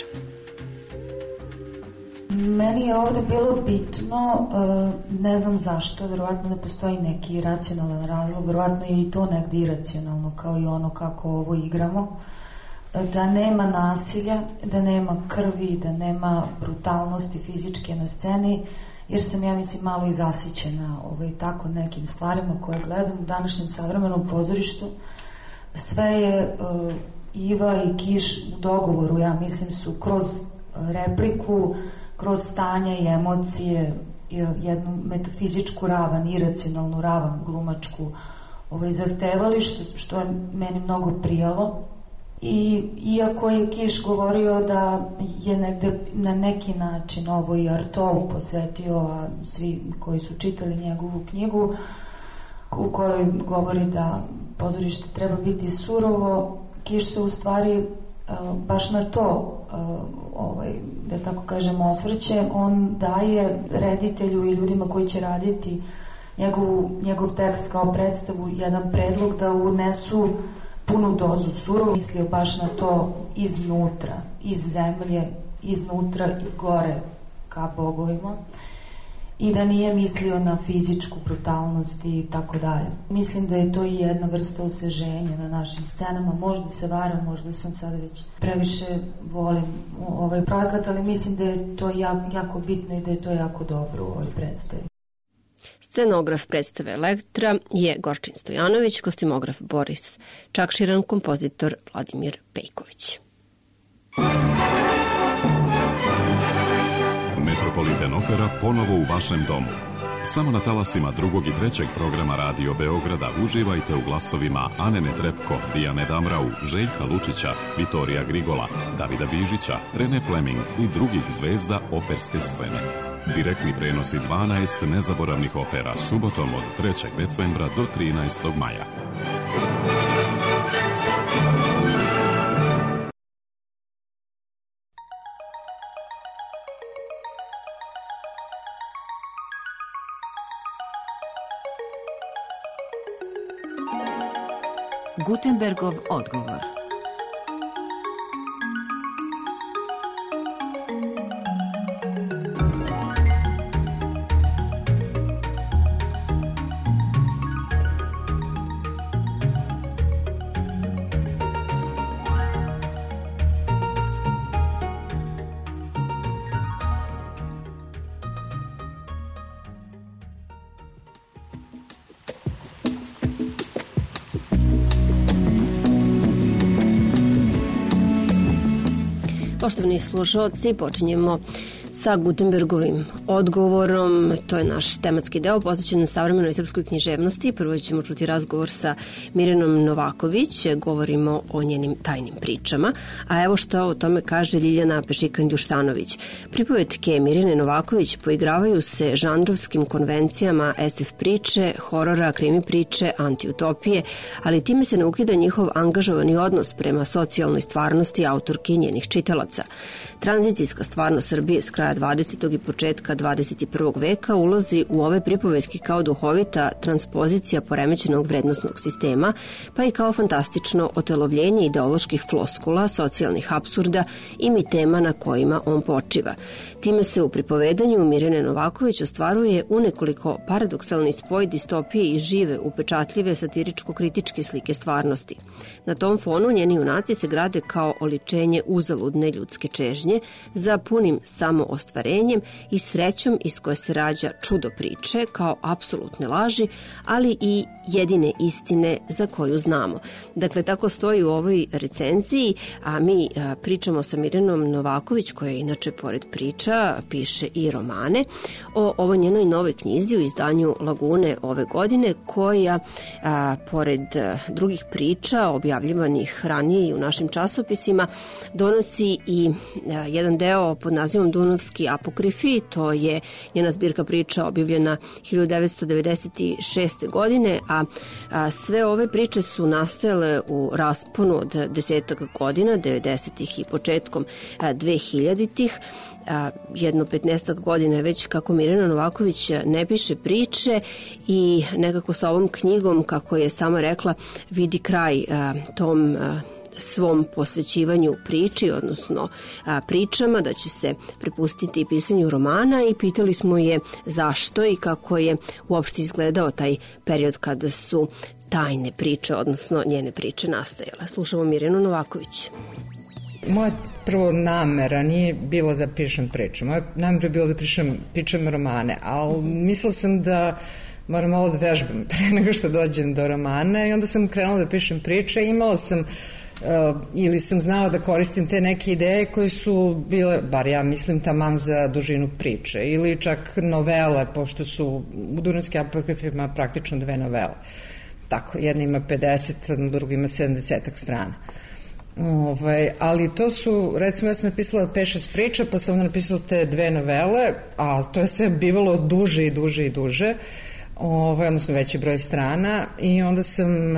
Meni je ovde bilo bitno, ne znam zašto, verovatno da postoji neki racionalan razlog, verovatno je i to negde iracionalno, kao i ono kako ovo igramo, da nema nasilja, da nema krvi, da nema brutalnosti fizičke na sceni, jer sam, ja mislim, malo i zasićena ovaj, tako nekim stvarima koje gledam u današnjem savremenom pozorištu. Sve je uh, Iva i Kiš u dogovoru, ja mislim, su kroz repliku, kroz stanja i emocije, jednu metafizičku ravan, iracionalnu ravan glumačku ovaj, zahtevali, što, što je meni mnogo prijalo. I iako je Kiš govorio da je negde na neki način ovo i Artaud posvetio, a svi koji su čitali njegovu knjigu u kojoj govori da pozorište treba biti surovo, Kiš se u stvari baš na to, ovaj, da tako kažem, osvrće. On daje reditelju i ljudima koji će raditi njegovu, njegov tekst kao predstavu jedan predlog da unesu punu dozu surovo, mislio baš na to iznutra, iz zemlje, iznutra i gore ka bogovima. i da nije mislio na fizičku brutalnost i tako dalje. Mislim da je to i jedna vrsta osveženja na našim scenama. Možda se varam, možda sam sada već previše volim ovaj projekat, ali mislim da je to jako, jako bitno i da je to jako dobro u ovoj predstavi. Scenograf predstave Elektra je Gorčin Stojanović, kostimograf Boris Čakširan, kompozitor Vladimir Pejković. Metropolitan Opera ponovo u vašem domu. Samo na talasima drugog i trećeg programa Radio Beograda uživajte u glasovima Anene Trepko, Dijane Damrau, Željka Lučića, Vitorija Grigola, Davida Bižića, Rene Fleming i drugih zvezda operske scene. Direktni prenosi dvanaest nezaboravnih opera subotom od trećeg decembra do trinaestog maja. Gutenbergov odgovor. Poštovani slušalci, počinjemo sa Gutenbergovim odgovorom. To je naš tematski deo posvećen savremenoj srpskoj književnosti. Prvo ćemo čuti razgovor sa Mirjanom Novaković. Govorimo o njenim tajnim pričama. A evo što o tome kaže Ljiljana Pešikan-Ljuštanović. Pripovetke Mirjane Novaković poigravaju se žanrovskim konvencijama es ef priče, horora, krimi priče, antiutopije, ali time se ne ukida njihov angažovani odnos prema socijalnoj stvarnosti autorke i njenih čitalaca. Tranzicijska stvarnost Srbije s kraja dvadesetog i početka dvadeset i prvog veka ulazi u ove pripovetke kao duhovita transpozicija poremećenog vrednostnog sistema, pa i kao fantastično otelovljenje ideoloških floskula, socijalnih apsurda i mitema na kojima on počiva. Time se u pripovedanju Mirjane Novaković ostvaruje u nekoliko paradoksalni spoj distopije i žive, upečatljive satiričko-kritičke slike stvarnosti. Na tom fonu njeni junaci se grade kao oličenje uzaludne ljudske čežnje za punim samoostvarenjem i srećom iz koje se rađa čudo priče kao apsolutne laži, ali i jedine istine za koju znamo. Dakle, tako stoji u ovoj recenziji, a mi a, pričamo sa Mirjanom Novaković, koja je inače pored priča piše i romane, o ovoj njenoj novoj knjizi u izdanju Lagune ove godine, koja a, pored a, drugih priča objavljivanih ranije i u našim časopisima donosi i a, jedan deo pod nazivom Dunavski apokrifi. To je njena zbirka priča objavljena hiljadu devetsto devedeset šeste. godine, a, a sve ove priče su nastajale u rasponu od desetak godina, devedesetih i početkom dvehiljaditih. A, jedno petnaestak godina već kako Mirjana Novaković ne piše priče i nekako sa ovom knjigom, kako je sama rekla, vidi kraj a, tom a, svom posvećivanju priči, odnosno a, pričama, da će se prepustiti pisanju romana, i pitali smo je zašto i kako je uopšte izgledao taj period kada su tajne priče, odnosno njene priče nastajale. Slušamo Mirjanu Novaković. Moja prvo namera nije bilo da pišem priče. Moja namera je bilo da pišem, pišem romane, ali mislila sam da moram malo da vežbam pre nego što dođem do romana, i onda sam krenula da pišem priče. Imala sam uh, ili sam znala da koristim te neke ideje koje su bile, bar ja mislim, taman za dužinu priče, ili čak novele, pošto su u Dunavskim apokrifima praktično dve novele. Tako, jedna ima pedeset, druga ima sedamdesetak strana. Ovaj, ali to su, recimo, ja sam napisala pet šest priča, pa sam onda napisala te dve novele, a to je sve bivalo duže i duže i duže, ovaj, odnosno veći broj strana, i onda sam uh,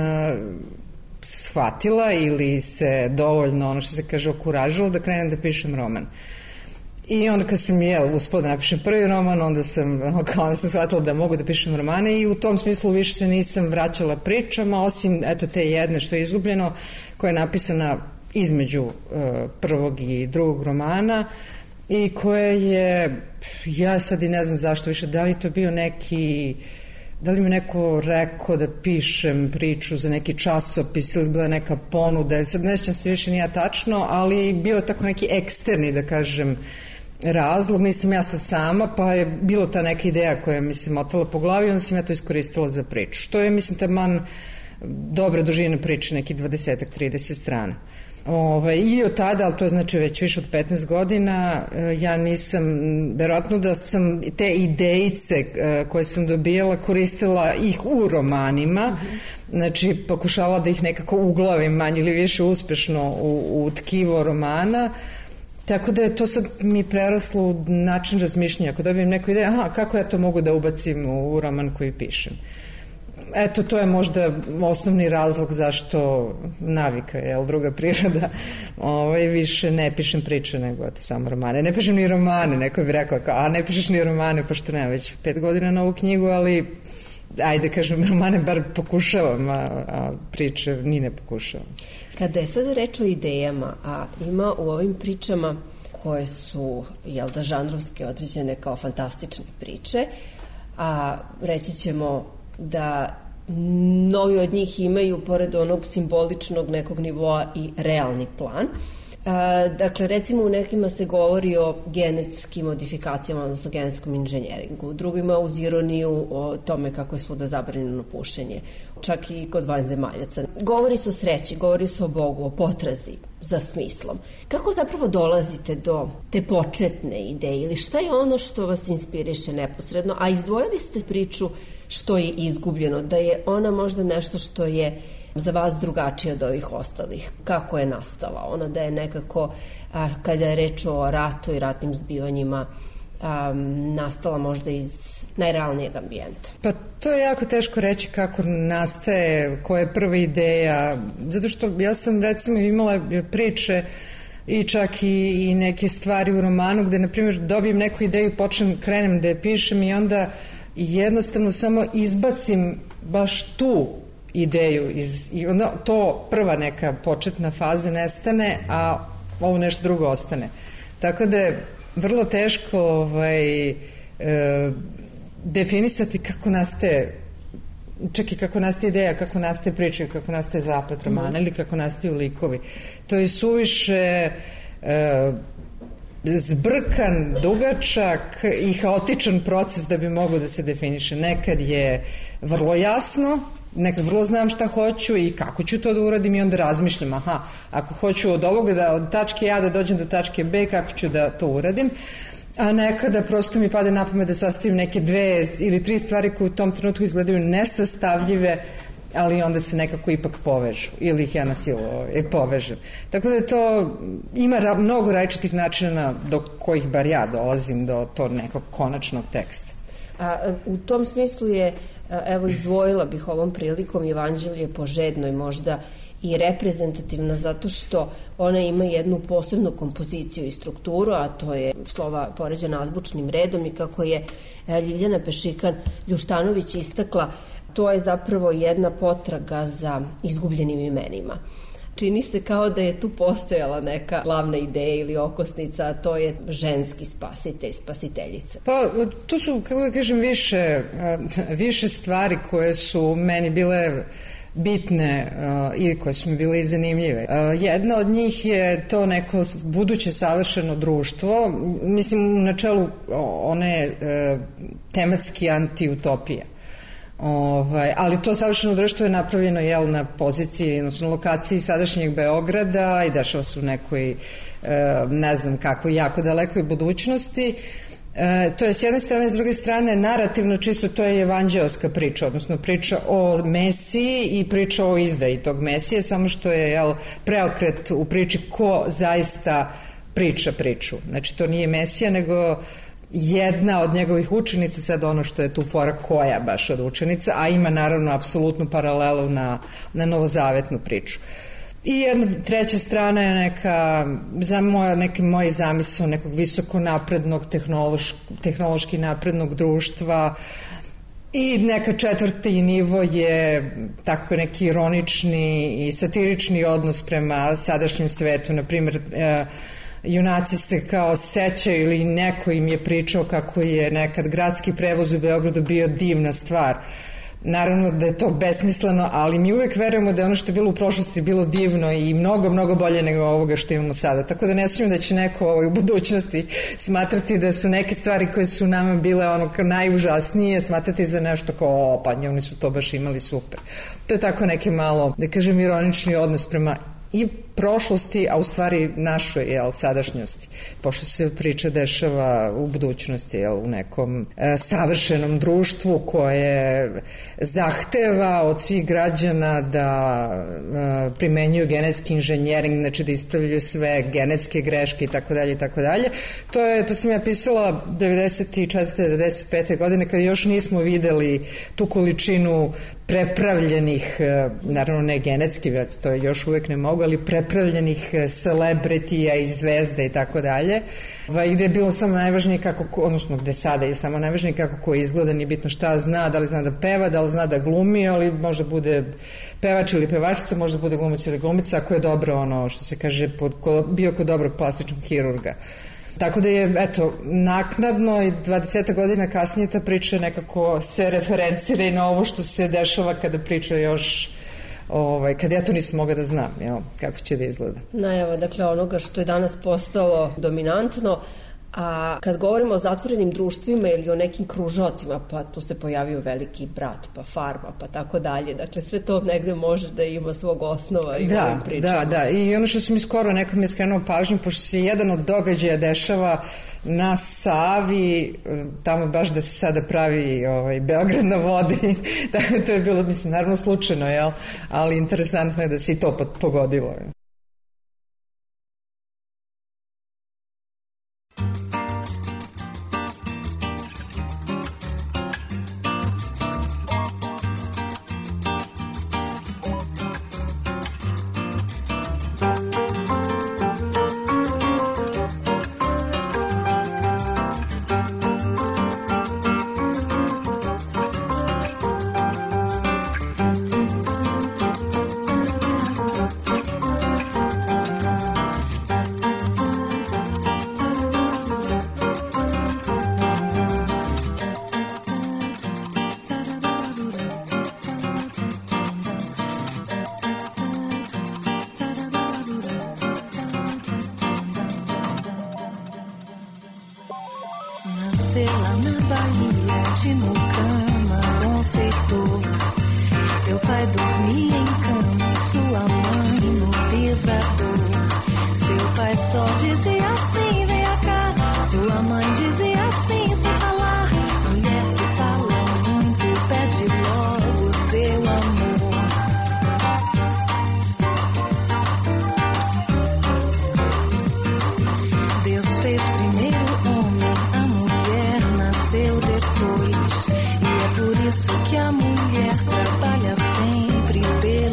shvatila ili se dovoljno, ono što se kaže, okuražila da krenem da pišem roman. I onda kad sam jel, uspela da napišem prvi roman, onda sam, onda sam shvatila da mogu da pišem romane, i u tom smislu više se nisam vraćala pričama, osim eto te jedne što je izgubljeno, koja je napisana između uh, prvog i drugog romana, i koje je, ja sad i ne znam zašto više, da li to bio neki, da li mi neko rekao da pišem priču za neki časopis ili bila neka ponuda, sad ne sjećam se više nije tačno, ali bio tako neki eksterni, da kažem, razlog, mislim ja sam sama, pa je bilo ta neka ideja koja mi se motala po glavi i onda sam ja to iskoristila za priču. Što je, mislim, taman dobre dužine priče, neki dvadeset trideset strana. Ove, I od tada, ali to je znači već više od petnaest godina, ja nisam, verovatno da sam te idejice koje sam dobijala koristila ih u romanima, znači pokušavala da ih nekako uglavim manje ili više uspešno u, u tkivo romana, tako da je to sad mi preraslo u način razmišljanja. Ako dobijem neku ideju, aha, kako ja to mogu da ubacim u roman koji pišem. Eto, to je možda osnovni razlog zašto navika, jel, druga priroda, ovaj, više ne pišem priče nego eto, samo romane. Ne pišem ni romane, neko bi rekao, a ne pišeš ni romane, pošto nema već pet godina na ovu knjigu, ali ajde kažem, romane bar pokušavam, a, a priče ni ne pokušavam. Kada je sada reč o idejama, a ima u ovim pričama koje su, jel da, žanrovski određene kao fantastične priče, a reći ćemo da mnogi od njih imaju, pored onog simboličnog nekog nivoa, i realni plan. A, dakle, recimo u nekima se govori o genetskim modifikacijama, odnosno genetskom inženjeringu, drugima uz ironiju o tome kako je svuda zabranjeno pušenje, čak i kod vanzemaljaca. Govori se o sreći, govori se o Bogu, o potrazi za smislom. Kako zapravo dolazite do te početne ideje ili šta je ono što vas inspiriše neposredno, a izdvojili ste priču što je izgubljeno, da je ona možda nešto što je za vas drugačije od ovih ostalih. Kako je nastala ona, da je nekako, a, kada je reč o ratu i ratnim zbivanjima, a, nastala možda iz najrealnijeg ambijenta? Pa to je jako teško reći kako nastaje, koja je prva ideja, zato što ja sam recimo imala priče i čak i, i neke stvari u romanu gde, na primjer, dobijem neku ideju, počnem, krenem da je pišem i onda jednostavno samo izbacim baš tu ideju iz, i onda to prva neka početna faza nestane, a ovo nešto drugo ostane. Tako da je vrlo teško ovaj, e, definisati kako nastaje, čak i kako nastaje ideja, kako nastaje priča, kako nastaje zaplet romana, mm. ili kako nastaju likovi. To je suviše e, zbrkan, dugačak i haotičan proces da bi moglo da se definiše. Nekad je vrlo jasno, nekad vrlo znam šta hoću i kako ću to da uradim i onda razmišljam, aha, ako hoću od ovoga da od tačke A da dođem do tačke B, kako ću da to uradim, a nekada prosto mi pade na pamet da sastavim neke dve ili tri stvari koje u tom trenutku izgledaju nesastavljive, ali onda se nekako ipak povežu ili ih ja na silu povežem. Tako da to ima ra- mnogo različitih načina do kojih bar ja dolazim do tog nekog konačnog teksta. A, u tom smislu je, evo, izdvojila bih ovom prilikom Evanđelje po Žednoj možda i reprezentativna zato što ona ima jednu posebnu kompoziciju i strukturu, a to je slova poređena azbučnim redom i kako je Ljiljana Pešikan Ljuštanović istakla, to je zapravo jedna potraga za izgubljenim imenima. Čini se kao da je tu postojala neka glavna ideja ili okosnica, a to je ženski spasitelj, spasiteljica. Pa, to su, kako da kažem, više, više stvari koje su meni bile bitne uh, i koje su mi bile i zanimljive. Uh, jedna od njih je to neko buduće savršeno društvo. Mislim, u načelu one uh, tematski anti-utopija. Ovaj, ali to savršeno društvo je napravljeno, jel, na poziciji, odnosno lokaciji sadašnjeg Beograda i dešava se u nekoj, uh, ne znam kako, jako dalekoj budućnosti. E, to je s jedne strane, s druge strane narativno čisto to je evanđeoska priča, odnosno priča o Mesiji i priča o izdaji tog Mesije, samo što je, jel, preokret u priči ko zaista priča priču. Znači to nije Mesija nego jedna od njegovih učenica, sad ono što je tu fora koja baš od učenica, a ima naravno apsolutnu paralelu na, na novozavetnu priču. I jedna treća strana je neka, za moja, neki moji zamisao nekog visoko naprednog, tehnološ, tehnološki naprednog društva i neka četvrti nivo je tako neki ironični i satirični odnos prema sadašnjem svetu. Naprimjer, e, junaci se kao sećaju ili neko im je pričao kako je nekad gradski prevoz u Beogradu bio divna stvar. Naravno da je to besmisleno, ali mi uvek verujemo da je ono što je bilo u prošlosti bilo divno i mnogo, mnogo bolje nego ovoga što imamo sada. Tako da ne sumnjam da će neko ovaj, u budućnosti smatrati da su neke stvari koje su nama bile ono kao najužasnije smatrati za nešto kao o, pa oni su to baš imali super. To je tako neki malo, da kažem, ironični odnos prema i prošlosti, a u stvari našoj, jel, sadašnjosti. Pošto se priča dešava u budućnosti, jel, u nekom e, savršenom društvu koje zahteva od svih građana da e, primenjuju genetski inženjering, znači da ispravljaju sve genetske greške i tako dalje i tako dalje. To je, to sam ja pisala devedeset četvrte devedeset pete godine kada još nismo videli tu količinu prepravljenih, naravno ne genetski, to je još uvek ne mogu, ali prepravljenih celebritija i zvezda i tako dalje. Gde je bilo samo najvažnije kako, odnosno gde sada je samo najvažnije kako ko izgleda, nije bitno šta zna, da li zna da peva, da li zna da glumi, ali možda bude pevač ili pevačica, možda bude glumac ili glumica, ako je dobro ono što se kaže, pod, bio kod dobrog plastičnog hirurga. Tako da je, eto, naknadno i dvadeset godina kasnije ta priča nekako se referencira i na ovo što se dešava kada priča još, ovaj, kada ja to nisam mogla da znam, jel, kako će da izgleda. Najava, dakle, onoga što je danas postalo dominantno, a kad govorimo o zatvorenim društvima ili o nekim kružocima, pa tu se pojavio Veliki brat, pa Farma, pa tako dalje. Dakle, sve to negde može da ima svog osnova i da, u ovim pričama. Da, da, i ono što sam mi skoro nekom je skrenuo pažnju, pošto se jedan od događaja dešava na Savi, tamo baš da se sada pravi ovaj, Beograd na vodi, tako to je bilo, mislim, naravno slučajno, jel? Ali interesantno je da se i to pogodilo.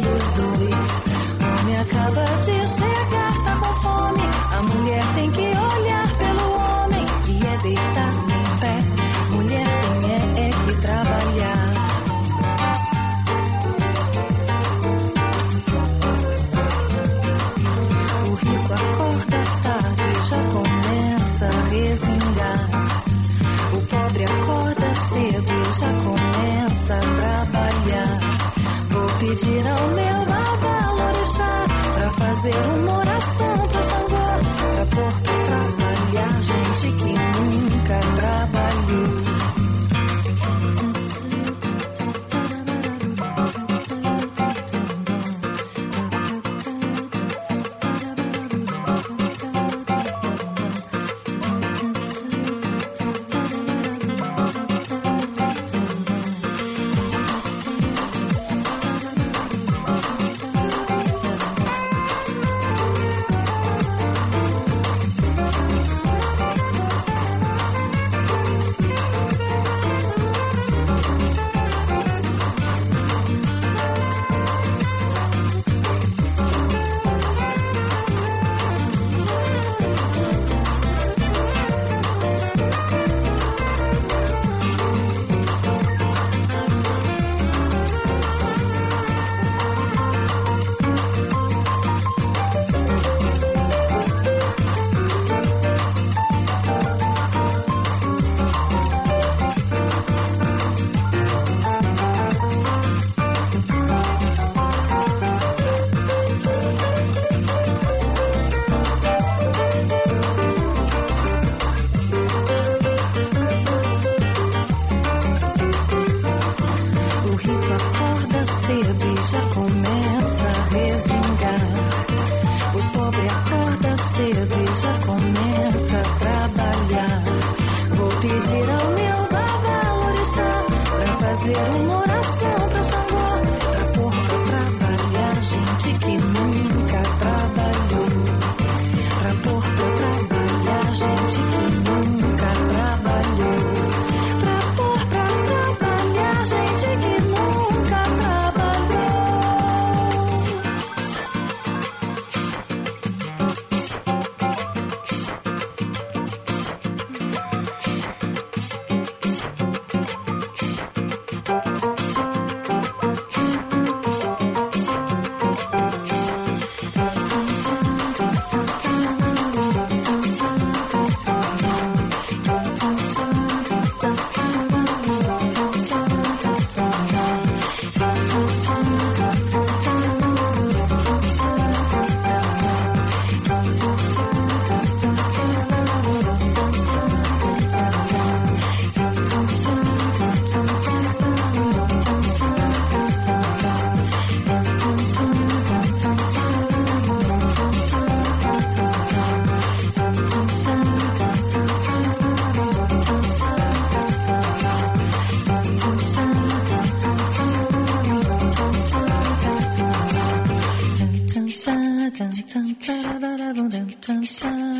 Acaba de chegar, tá com fome. A mulher tem que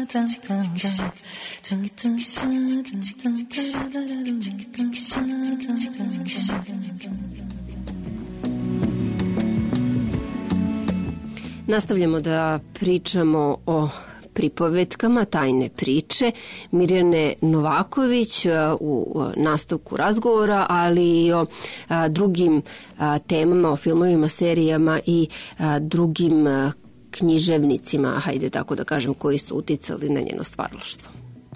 Nastavljamo da pričamo o pripovetkama, tajne priče Mirjane Novaković u nastavku razgovora, ali i o a, drugim a, temama, o filmovima, serijama i a, drugim a, književnicima, hajde tako da kažem, koji su uticali na njeno stvaralaštvo.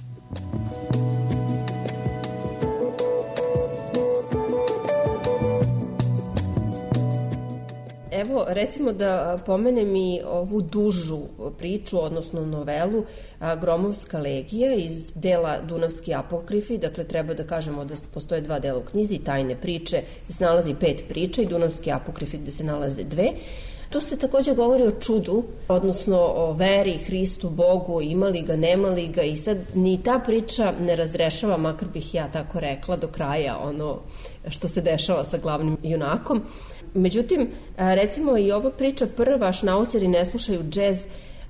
Evo, recimo da pomenem i ovu dužu priču, odnosno novelu Gromovska legija iz dela Dunavski apokrifi. Dakle, treba da kažemo da postoje dva dela u knjizi, tajne priče gde se nalazi pet priča i Dunavski apokrifi gde se nalaze dve. Tu se takođe govori o čudu, odnosno o veri, Hristu, Bogu, imali ga, nemali ga, i sad ni ta priča ne razrešava, makar bih ja tako rekla, do kraja ono što se dešava sa glavnim junakom. Međutim, recimo i ova priča prva, Šnauceri ne slušaju džez,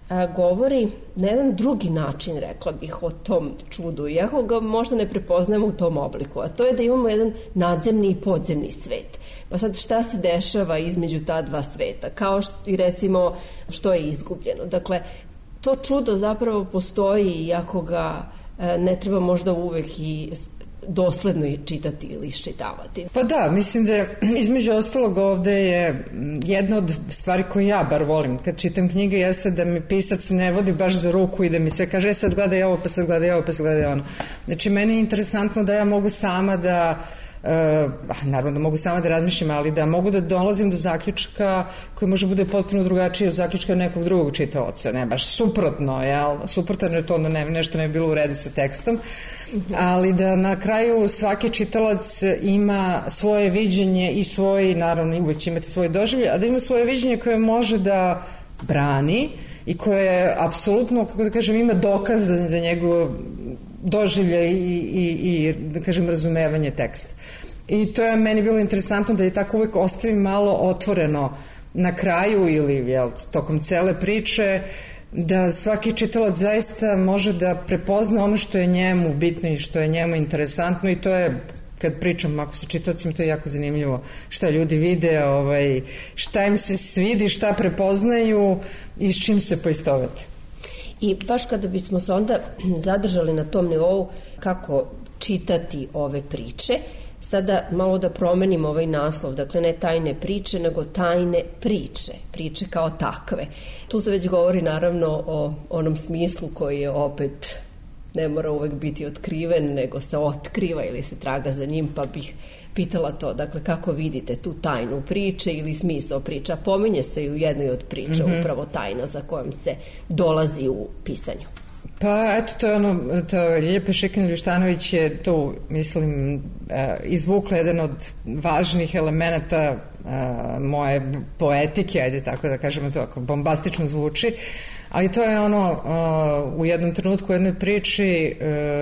govori na jedan drugi način, rekla bih, o tom čudu, iako ga možda ne prepoznajemo u tom obliku, a to je da imamo jedan nadzemni i podzemni svet. Pa sad šta se dešava između ta dva sveta, kao što, i recimo što je izgubljeno. Dakle, to čudo zapravo postoji, iako ga ne treba možda uvek i dosledno čitati ili iščitavati. Pa da, mislim da je, između ostalog ovde je jedna od stvari koju ja bar volim kad čitam knjige jeste da mi pisac ne vodi baš za ruku i da mi sve kaže, e sad gledaj ovo, pa sad gledaj ovo, pa sad gledaj ono. Znači, meni je interesantno da ja mogu sama da Uh, naravno da mogu sama da razmišljam, ali da mogu da dolazim do zaključka koji može bude potpuno drugačiji od zaključka nekog drugog čitaoca, ne baš suprotno, jel? Suprotno je to da ne, nešto ne bi bilo u redu sa tekstom, ali da na kraju svaki čitalac ima svoje viđenje i svoj, naravno uvek će imati svoje doživlje, a da ima svoje viđenje koje može da brani i koje apsolutno, kako da kažem, ima dokaz za, za njegov doživlje i, i, i da kažem razumevanje teksta. I to je meni bilo interesantno da je tako uvek ostavi malo otvoreno na kraju ili jel, tokom cele priče, da svaki čitalac zaista može da prepozna ono što je njemu bitno i što je njemu interesantno, i to je, kad pričam ako sa čitaocima, to je jako zanimljivo šta ljudi vide, ovaj, šta im se svidi, šta prepoznaju i s čim se poistovete. I baš kada bismo se onda zadržali na tom nivou kako čitati ove priče, sada malo da promenimo ovaj naslov, dakle ne tajne priče, nego tajne priče, priče kao takve. Tu se već govori naravno o onom smislu koji je opet ne mora uvek biti otkriven, nego se otkriva ili se traga za njim, pa bih pitala to, dakle kako vidite tu tajnu priče ili smisao priča. Pominje se i u jednoj od priča mm-hmm. upravo tajna za kojom se dolazi u pisanju. Pa eto, to je ono, to Ljilja Pešekin-Ljuštanović je tu, mislim, izvukla jedan od važnih elemenata moje poetike, ajde tako da kažemo, to ako bombastično zvuči, ali to je ono, u jednom trenutku u jednoj priči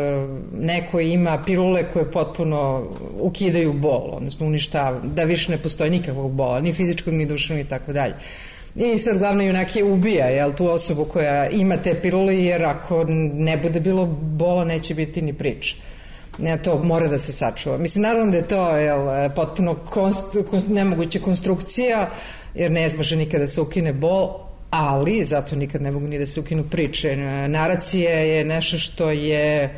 neko ima pilule koje potpuno ukidaju bol, odnosno uništava, da više ne postoji nikakvog bola, ni fizičkog, ni duševnog i tako dalje. I sad glavna junak je ubija, jel, tu osobu koja ima te pilule, jer ako ne bude bilo bola, neće biti ni priča. Ne, to mora da se sačuva. Mislim, naravno da je to jel, potpuno konst, konst, nemoguća konstrukcija, jer ne može nikada da se ukine bol, ali zato nikad ne mogu ni da se ukinu priče. Naracija je nešto što je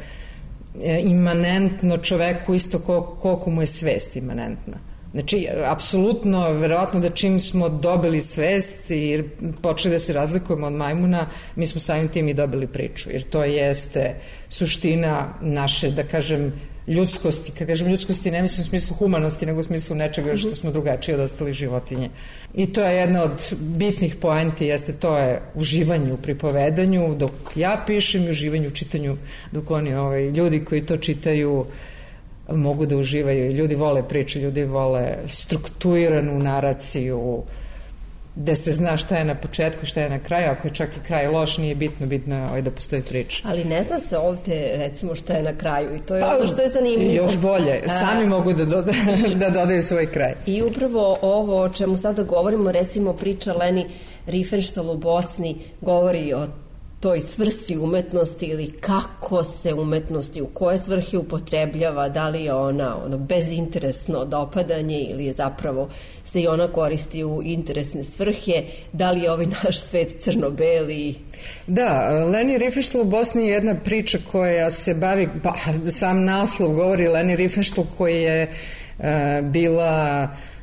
imanentno čoveku isto koliko mu je svest imanentna. Znači, apsolutno, verovatno da čim smo dobili svest i počeli da se razlikujemo od majmuna, mi smo samim tim i dobili priču, jer to jeste suština naše, da kažem, ljudskosti. Kad kažem ljudskosti, ne mislim u smislu humanosti, nego u smislu nečega što smo drugačiji od ostalih životinje. I to je jedna od bitnih poenti, jeste to je uživanje u pripovedanju, dok ja pišem, i uživanje u čitanju, dok oni ovaj, ljudi koji to čitaju mogu da uživaju. Ljudi vole priče, ljudi vole strukturiranu naraciju, gde se zna šta je na početku, šta je na kraju. Ako je čak i kraj loš, nije bitno, bitno je ovaj da postoji priča. Ali ne zna se ovde, recimo, šta je na kraju, i to je ono što je zanimljivo. Još bolje, sami A... mogu da, doda, da dodaju svoj kraj. I upravo ovo o čemu sada govorimo, recimo priča Leni Riefenstahl u Bosni, govori o toj svrsi umetnosti ili kako se umetnosti, u koje svrhe upotrebljava, da li je ona ono bezinteresno dopadanje ili je zapravo se i ona koristi u interesne svrhe, da li je ovaj naš svet crno-beli? Da, Leni Riefenstahl u Bosni je jedna priča koja se bavi, pa sam naslov govori Leni Riefenstahl koja je uh, bila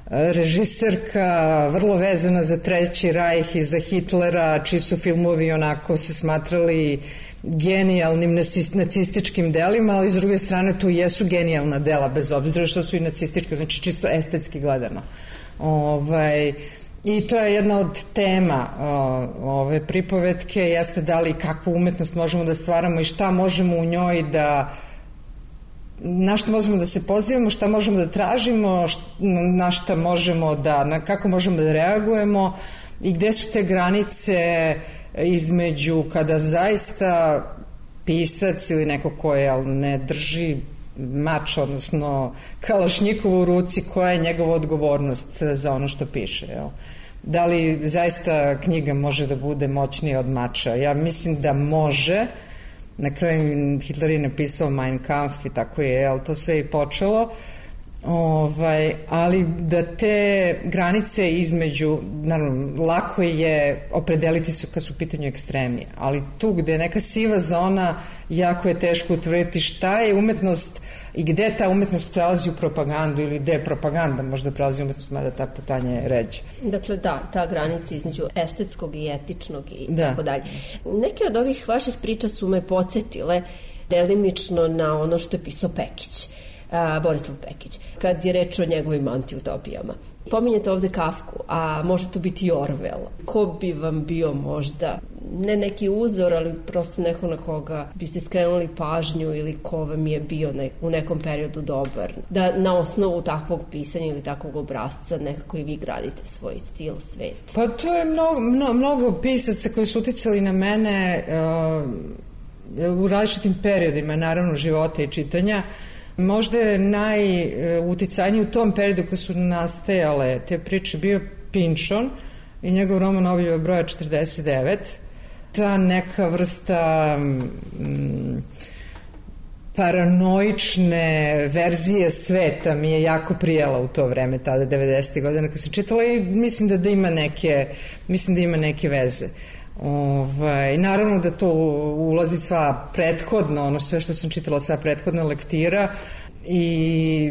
režiserka vrlo vezana za Treći rajh i za Hitlera, čiji su filmovi onako se smatrali genijalnim nacističkim delima, ali s druge strane tu jesu genijalna dela, bez obzira što su i nacističke, znači čisto estetski gledano. Ovaj, i to je jedna od tema o, ove pripovetke, jeste da li kakvu umetnost možemo da stvaramo i šta možemo u njoj da na što možemo da se pozivamo, šta možemo da tražimo, na šta možemo da, na kako možemo da reagujemo i gde su te granice između kada zaista pisac ili neko ko je ne drži mač, odnosno kalašnjikovu u ruci, koja je njegova odgovornost za ono što piše, jel? Da li zaista knjiga može da bude moćnija od mača? Ja mislim da može. Na kraju Hitler je napisao Mein Kampf i tako je, jel, to sve i počelo. Ovaj, ali da te granice između, naravno, lako je opredeliti se kad su u pitanju ekstremi, ali tu gde je neka siva zona, jako je teško utvrditi šta je umetnost i gde ta umetnost prelazi u propagandu ili gde je propaganda možda prelazi u umetnost, mada ta putanja je ređa. Dakle, da, ta granica između estetskog i etičnog i da. Tako dalje. Neke od ovih vaših priča su me podsjetile delimično na ono što je pisao Pekić. A, Borislav Pekić, kad je reč o njegovim antiutopijama. Pominjete ovde Kafku, a može to biti i Orwell. Ko bi vam bio možda, ne neki uzor, ali prosto neko na koga biste skrenuli pažnju ili ko vam je bio ne, u nekom periodu dobar, da na osnovu takvog pisanja ili takvog obrazca nekako i vi gradite svoj stil, svet? Pa to je mnogo, mnogo, mnogo pisaca koji su uticali na mene uh, u različitim periodima, naravno, života i čitanja. Možda je najuticajniji u tom periodu kad su nastajale te priče bio Pynchon i njegov roman Objava broja četrdeset devet. Ta neka vrsta mm, paranoične verzije sveta mi je jako prijela u to vreme, tada devedesetih godina kad sam čitala i mislim da, da ima neke mislim da ima neke veze. Ovaj, naravno da to ulazi sva prethodno, ono sve što sam čitala, sva prethodna lektira i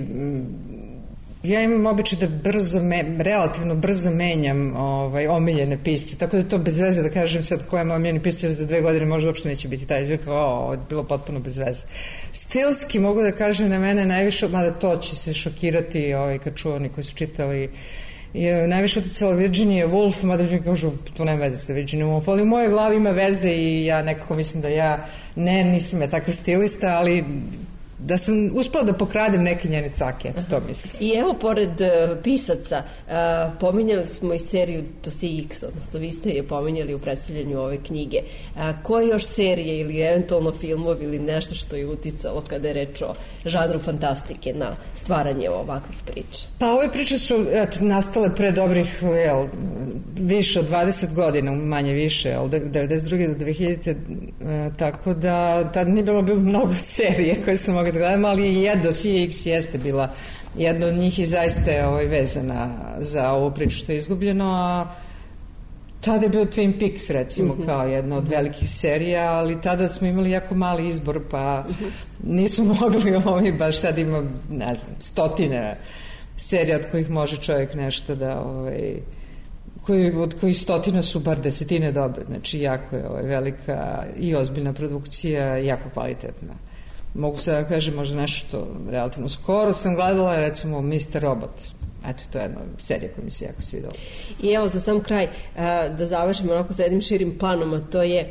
ja imam običaj da brzo, me, relativno brzo menjam ovaj, omiljene pisce, tako da je to bez veze da kažem sad ko je moj omiljeni pisce za dve godine možda uopšte neće biti taj, kao, je bilo potpuno bez veze. Stilski mogu da kažem na mene najviše, mada to će se šokirati ovaj, kad čuo oni koji su čitali je najviše uticala Virginia Woolf, mada mi kažu, to nema veze sa Virginia Woolf, ali u mojoj glavi ima veze i ja nekako mislim da ja, ne, nisam ja takav stilista, ali da sam uspela da pokradem neke njene cake, eto to mislim. I evo, pored uh, pisaca, uh, pominjali smo i seriju Dosije X, odnosno vi ste je pominjali u predstavljanju ove knjige. Uh, koje još serije ili eventualno filmovi ili nešto što je uticalo kada je reč o žanru fantastike na stvaranje ovakvih priča? Pa ove priče su eto, nastale pre dobrih jel, više od dvadeset godina, manje više, jel, devedeset druge do dve hiljadite. Uh, tako da tad nije bilo, bilo mnogo serije koje su mogli da gledamo, ali i Dosije X jeste bila jedna od njih i zaista je ovaj, vezana za ovu priču što je izgubljeno, a tada je bio Twin Peaks recimo mm-hmm. kao jedna od velikih serija, ali tada smo imali jako mali izbor, pa mm-hmm. nismo mogli ovaj, baš sad ima, ne znam, stotine serija od kojih može čovjek nešto da ovaj, koji, od kojih stotina su bar desetine dobre, znači jako je ovaj, velika i ozbiljna produkcija, jako kvalitetna. Mogu sad da kažem možda nešto relativno skoro sam gledala, recimo mister Robot. Eto, to je jedna serija koja mi se jako svidala. I evo, za sam kraj, da završimo onako sa jednim širim planom, a to je,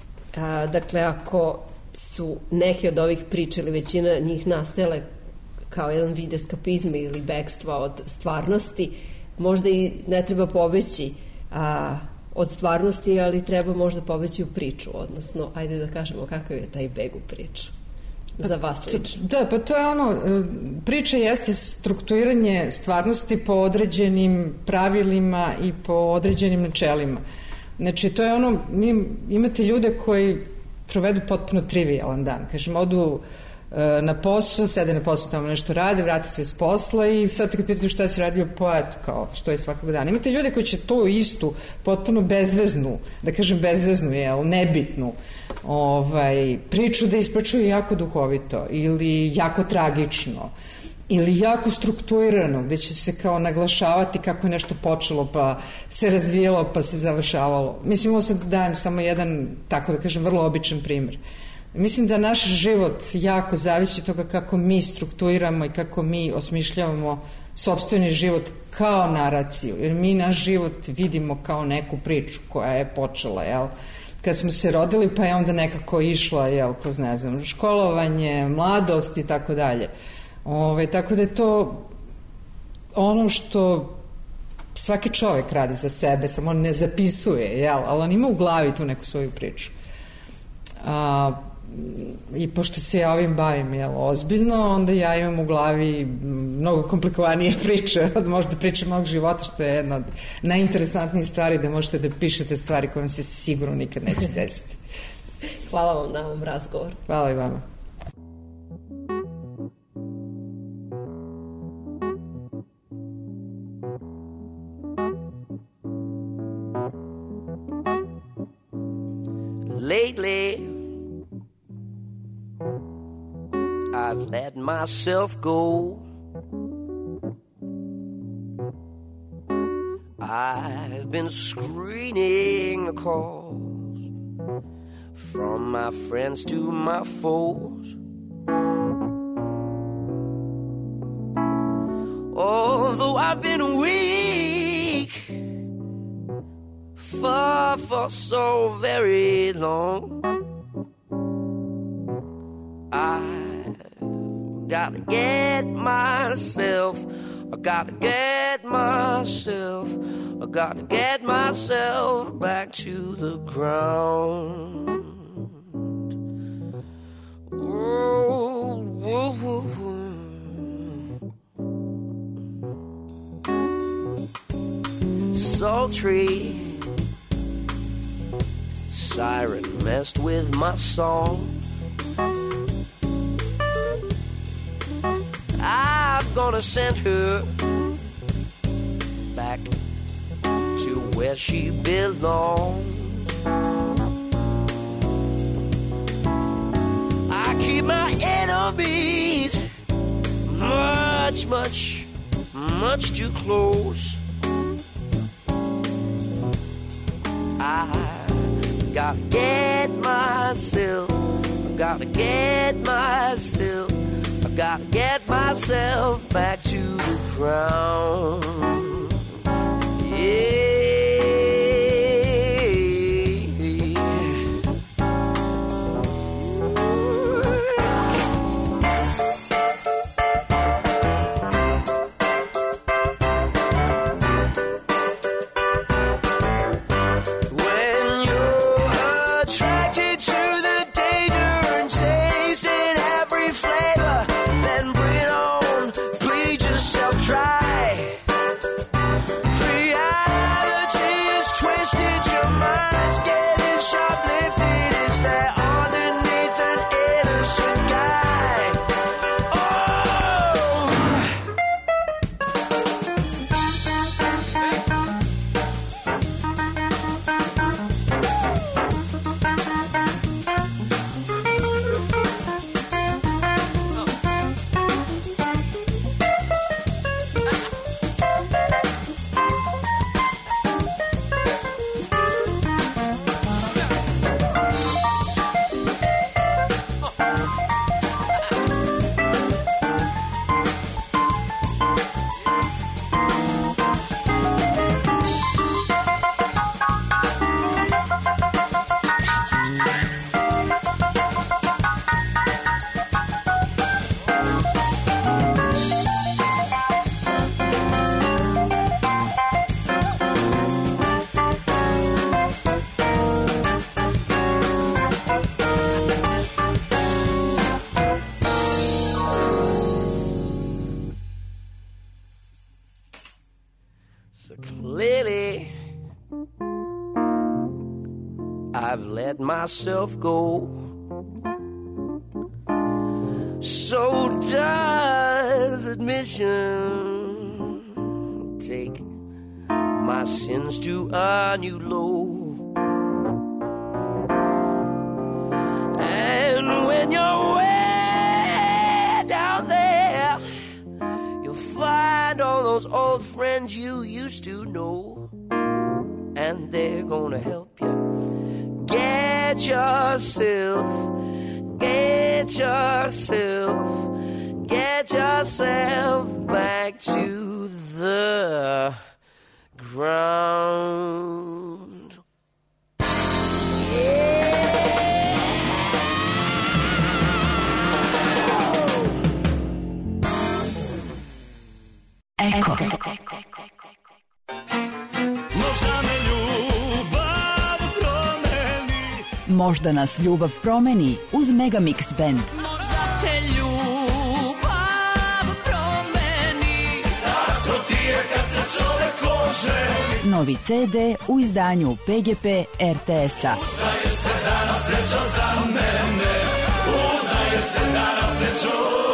dakle, ako su neke od ovih priča ili većina njih nastajale kao jedan vid eskapizma ili bekstva od stvarnosti, možda i ne treba pobeći a, od stvarnosti, ali treba možda pobeći u priču, odnosno, ajde da kažemo kakav je taj beg u priču. Za vas lično. Da, pa to je ono, priča jeste strukturiranje stvarnosti po određenim pravilima i po određenim načelima. Znači, to je ono, mi, imate ljude koji provedu potpuno trivialan dan. Kažem, odu e, na posao, sede na posao, tamo nešto rade, vrati se s posla i sad kad pitaju šta si radio, pa eto, kao, što je svakog dana. Imate ljude koji će to istu, potpuno bezveznu, da kažem bezveznu, jel, nebitnu, ovaj, priču da ispričaju jako duhovito ili jako tragično ili jako strukturirano, gde će se kao naglašavati kako je nešto počelo, pa se razvijalo, pa se završavalo. Mislim, ovo sad dajem samo jedan, tako da kažem, vrlo običan primjer. Mislim da naš život jako zavisi od toga kako mi strukturiramo i kako mi osmišljavamo sopstveni život kao naraciju, jer mi naš život vidimo kao neku priču koja je počela, jel? Kad smo se rodili, pa je onda nekako išla, jel, kroz, ne znam, školovanje, mladost i tako dalje. Ove, tako da je to ono što svaki čovjek radi za sebe, samo on ne zapisuje, jel? Ali on ima u glavi tu neku svoju priču. A, i pošto se ja ovim bavim, jel, ozbiljno, onda ja imam u glavi mnogo komplikovanije priče od možda priče mog života, što je jedna od najinteresantnijih stvari, da možete da pišete stvari koje vam se sigurno nikad neće desiti. Hvala vam na ovom razgovoru. Hvala i vama. Lately, I've let myself go. I've been screening the calls from my friends to my foes. Although I've been weak for, for so very long, I've gotta get myself, I gotta get myself, I gotta get myself back to the ground. Ooh, ooh, ooh. Sultry siren messed with my song. I'm gonna send her back to where she belongs. I keep my enemies much, much, much too close. I gotta get myself, I gotta get myself, I gotta get myself back to the ground. Yeah. let myself go. So does admission take my sins to a new low. And when you're way down there, you'll find all those old friends you used to know, and they're gonna help you get yourself, get yourself, get yourself back to the ground. Yeah. Eko. Možda me ljubav promeni. Možda nas ljubav promeni uz Megamix Band. Možda te ljubav promeni. Tako ti je kad se čovek oženi. Novi ce de u izdanju pe ge pe er te es-a. Udaje se danas sreća za mene. Udaje se danas sreća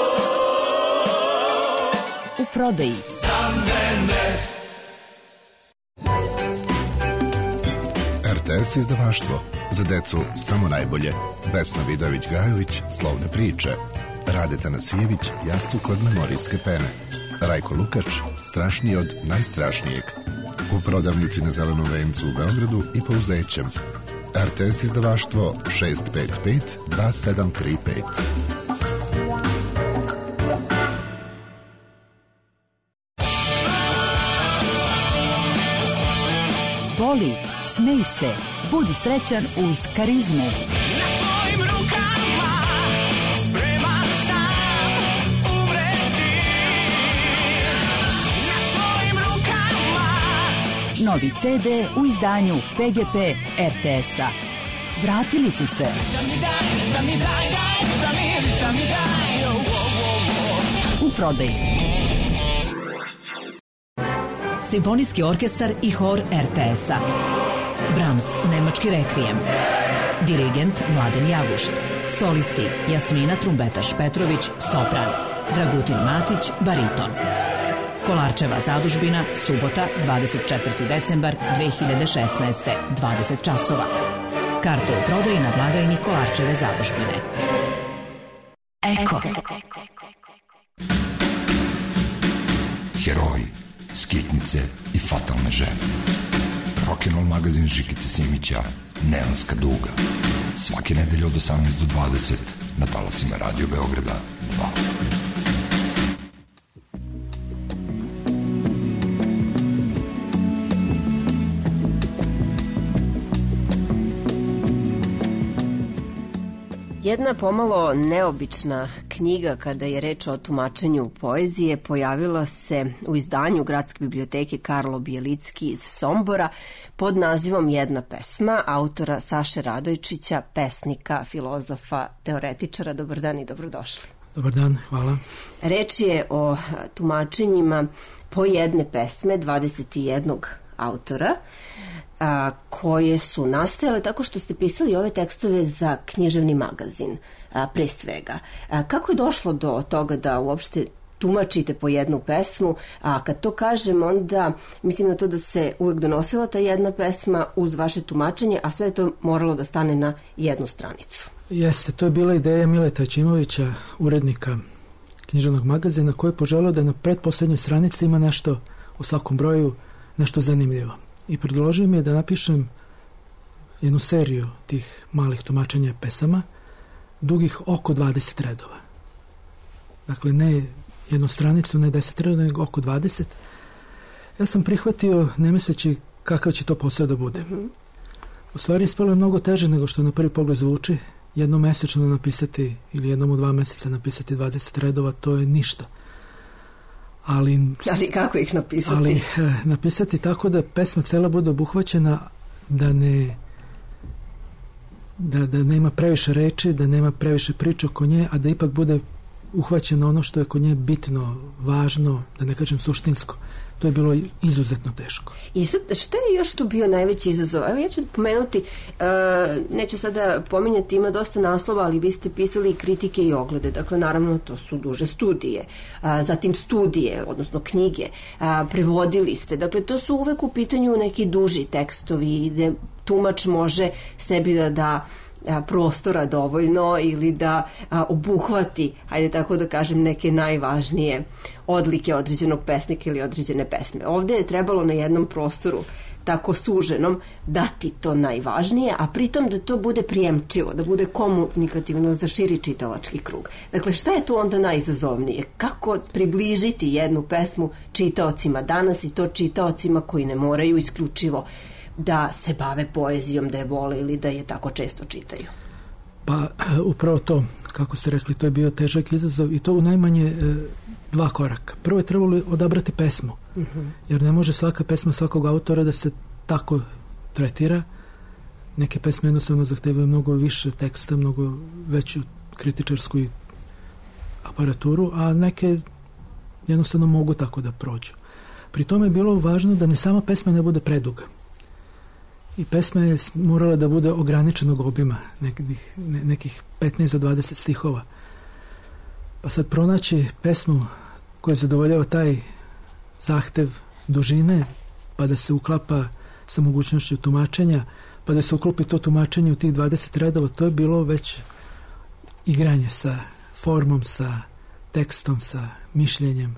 u prodaji. Za mene. er te es izdavaštvo. Za decu samo najbolje. Vesna Vidović-Gajović, Slovne priče. Rade Tanasijević, Jastuk od memorijske pene. Rajko Lukač, Strašniji od najstrašnijeg. U prodavnici na Zelenom vencu u Beogradu i po Uzećem. er te es izdavaštvo šest pet pet dva sedam tri pet. Voli, smej se, budi srećan uz Karizmu. Na tvojim rukama spreman sam umreti. Na tvojim rukama. Novi ce de u izdanju pe ge pe er te es-a. Vratili su se. Da mi daj, da mi daj, daj, da mi, da mi daj, oh, oh, oh. U prodaji. Simfonijski orkestar i hor er te es-a. Brahms, nemački rekvijem. Dirigent Mladen Jagušt. Solisti Jasmina Trumbetaš Petrović, sopran. Dragutin Matić, bariton. Kolarčeva zadužbina, subota, dvadeset četvrti decembar dve hiljade šesnaeste, dvadeset časova. Karte u prodaji na blagajni Kolarčeve zadužbine. Eko. Heroji, skitnice i fatalne žene. Rock'n'roll magazin Žikice Simića, Neonska duga. Svake nedelje od osamnaest do dvadeset na talasima Radio Beograda dva. Jedna pomalo neobična knjiga kada je reč o tumačenju poezije pojavila se u izdanju Gradske biblioteke Karlo Bjelicki iz Sombora pod nazivom Jedna pesma autora Saše Radojčića, pesnika, filozofa, teoretičara. Dobar dan i dobrodošli. Dobar dan, hvala. Reč je o tumačenjima po jedne pesme dvadeset jednog autora, a, koje su nastajale tako što ste pisali ove tekstove za književni magazin, a, pre svega. A, kako je došlo do toga da uopšte tumačite po jednu pesmu, a kad to kažem onda mislim na to da se uvek donosila ta jedna pesma uz vaše tumačenje, a sve je to moralo da stane na jednu stranicu? Jeste, to je bila ideja Mileta Ćimovića, urednika književnog magazina, koji je poželeo da na pretposlednjoj stranici ima nešto u svakom broju, nešto zanimljivo. I predložio mi je da napišem jednu seriju tih malih tumačenja pesama, dugih oko dvadeset redova. Dakle, ne jednu stranicu, ne deset redova, nego oko dvadeset. Ja sam prihvatio, ne misleći kakav će to posao da bude. U stvari ispalo je mnogo teže nego što na prvi pogled zvuči. Jednom mesečno napisati ili jednom u dva meseca napisati dvadeset redova, to je ništa. Ali, ali kako ih napisati? Ali eh, napisati tako da pesma cela bude obuhvaćena, da ne da, da nema previše reči, da nema previše priče oko nje, a da ipak bude uhvaćena ono što je kod nje bitno, važno, da ne kažem suštinsko. To je bilo izuzetno teško. I sad, šta je još tu bio najveći izazov? Evo ja ću pomenuti, uh, neću sada pominjati, ima dosta naslova, ali vi ste pisali i kritike i oglede. Dakle, naravno, to su duže studije. Uh, zatim studije, odnosno knjige. Uh, prevodili ste. Dakle, to su uvek u pitanju neki duži tekstovi gde tumač može sebi da da prostora dovoljno ili da a, obuhvati, hajde tako da kažem, neke najvažnije odlike određenog pesnika ili određene pesme. Ovde je trebalo na jednom prostoru tako suženom dati to najvažnije, a pritom da to bude prijemčivo, da bude komunikativno za širi čitalački krug. Dakle, šta je tu onda najizazovnije? Kako približiti jednu pesmu čitaocima danas i to čitaocima koji ne moraju isključivo da se bave poezijom, da je vole ili da je tako često čitaju? Pa upravo to, kako ste rekli, to je bio težak izazov i to u najmanje e, dva koraka. Prvo je trebalo odabrati pesmu, uh-huh. jer ne može svaka pesma svakog autora da se tako tretira. Neke pesme jednostavno zahtevaju mnogo više teksta, mnogo veću kritičarsku aparaturu, a neke jednostavno mogu tako da prođu. Pri tome je bilo važno da ne sama pesma ne bude preduga. I pesma je morala da bude ograničenog obima, nekih, ne, nekih petnaest do dvadeset stihova. Pa sad pronaći pesmu koja zadovoljava taj zahtev dužine, pa da se uklapa sa mogućnošću tumačenja, pa da se uklopi to tumačenje u tih dvadeset redova, to je bilo već igranje sa formom, sa tekstom, sa mišljenjem.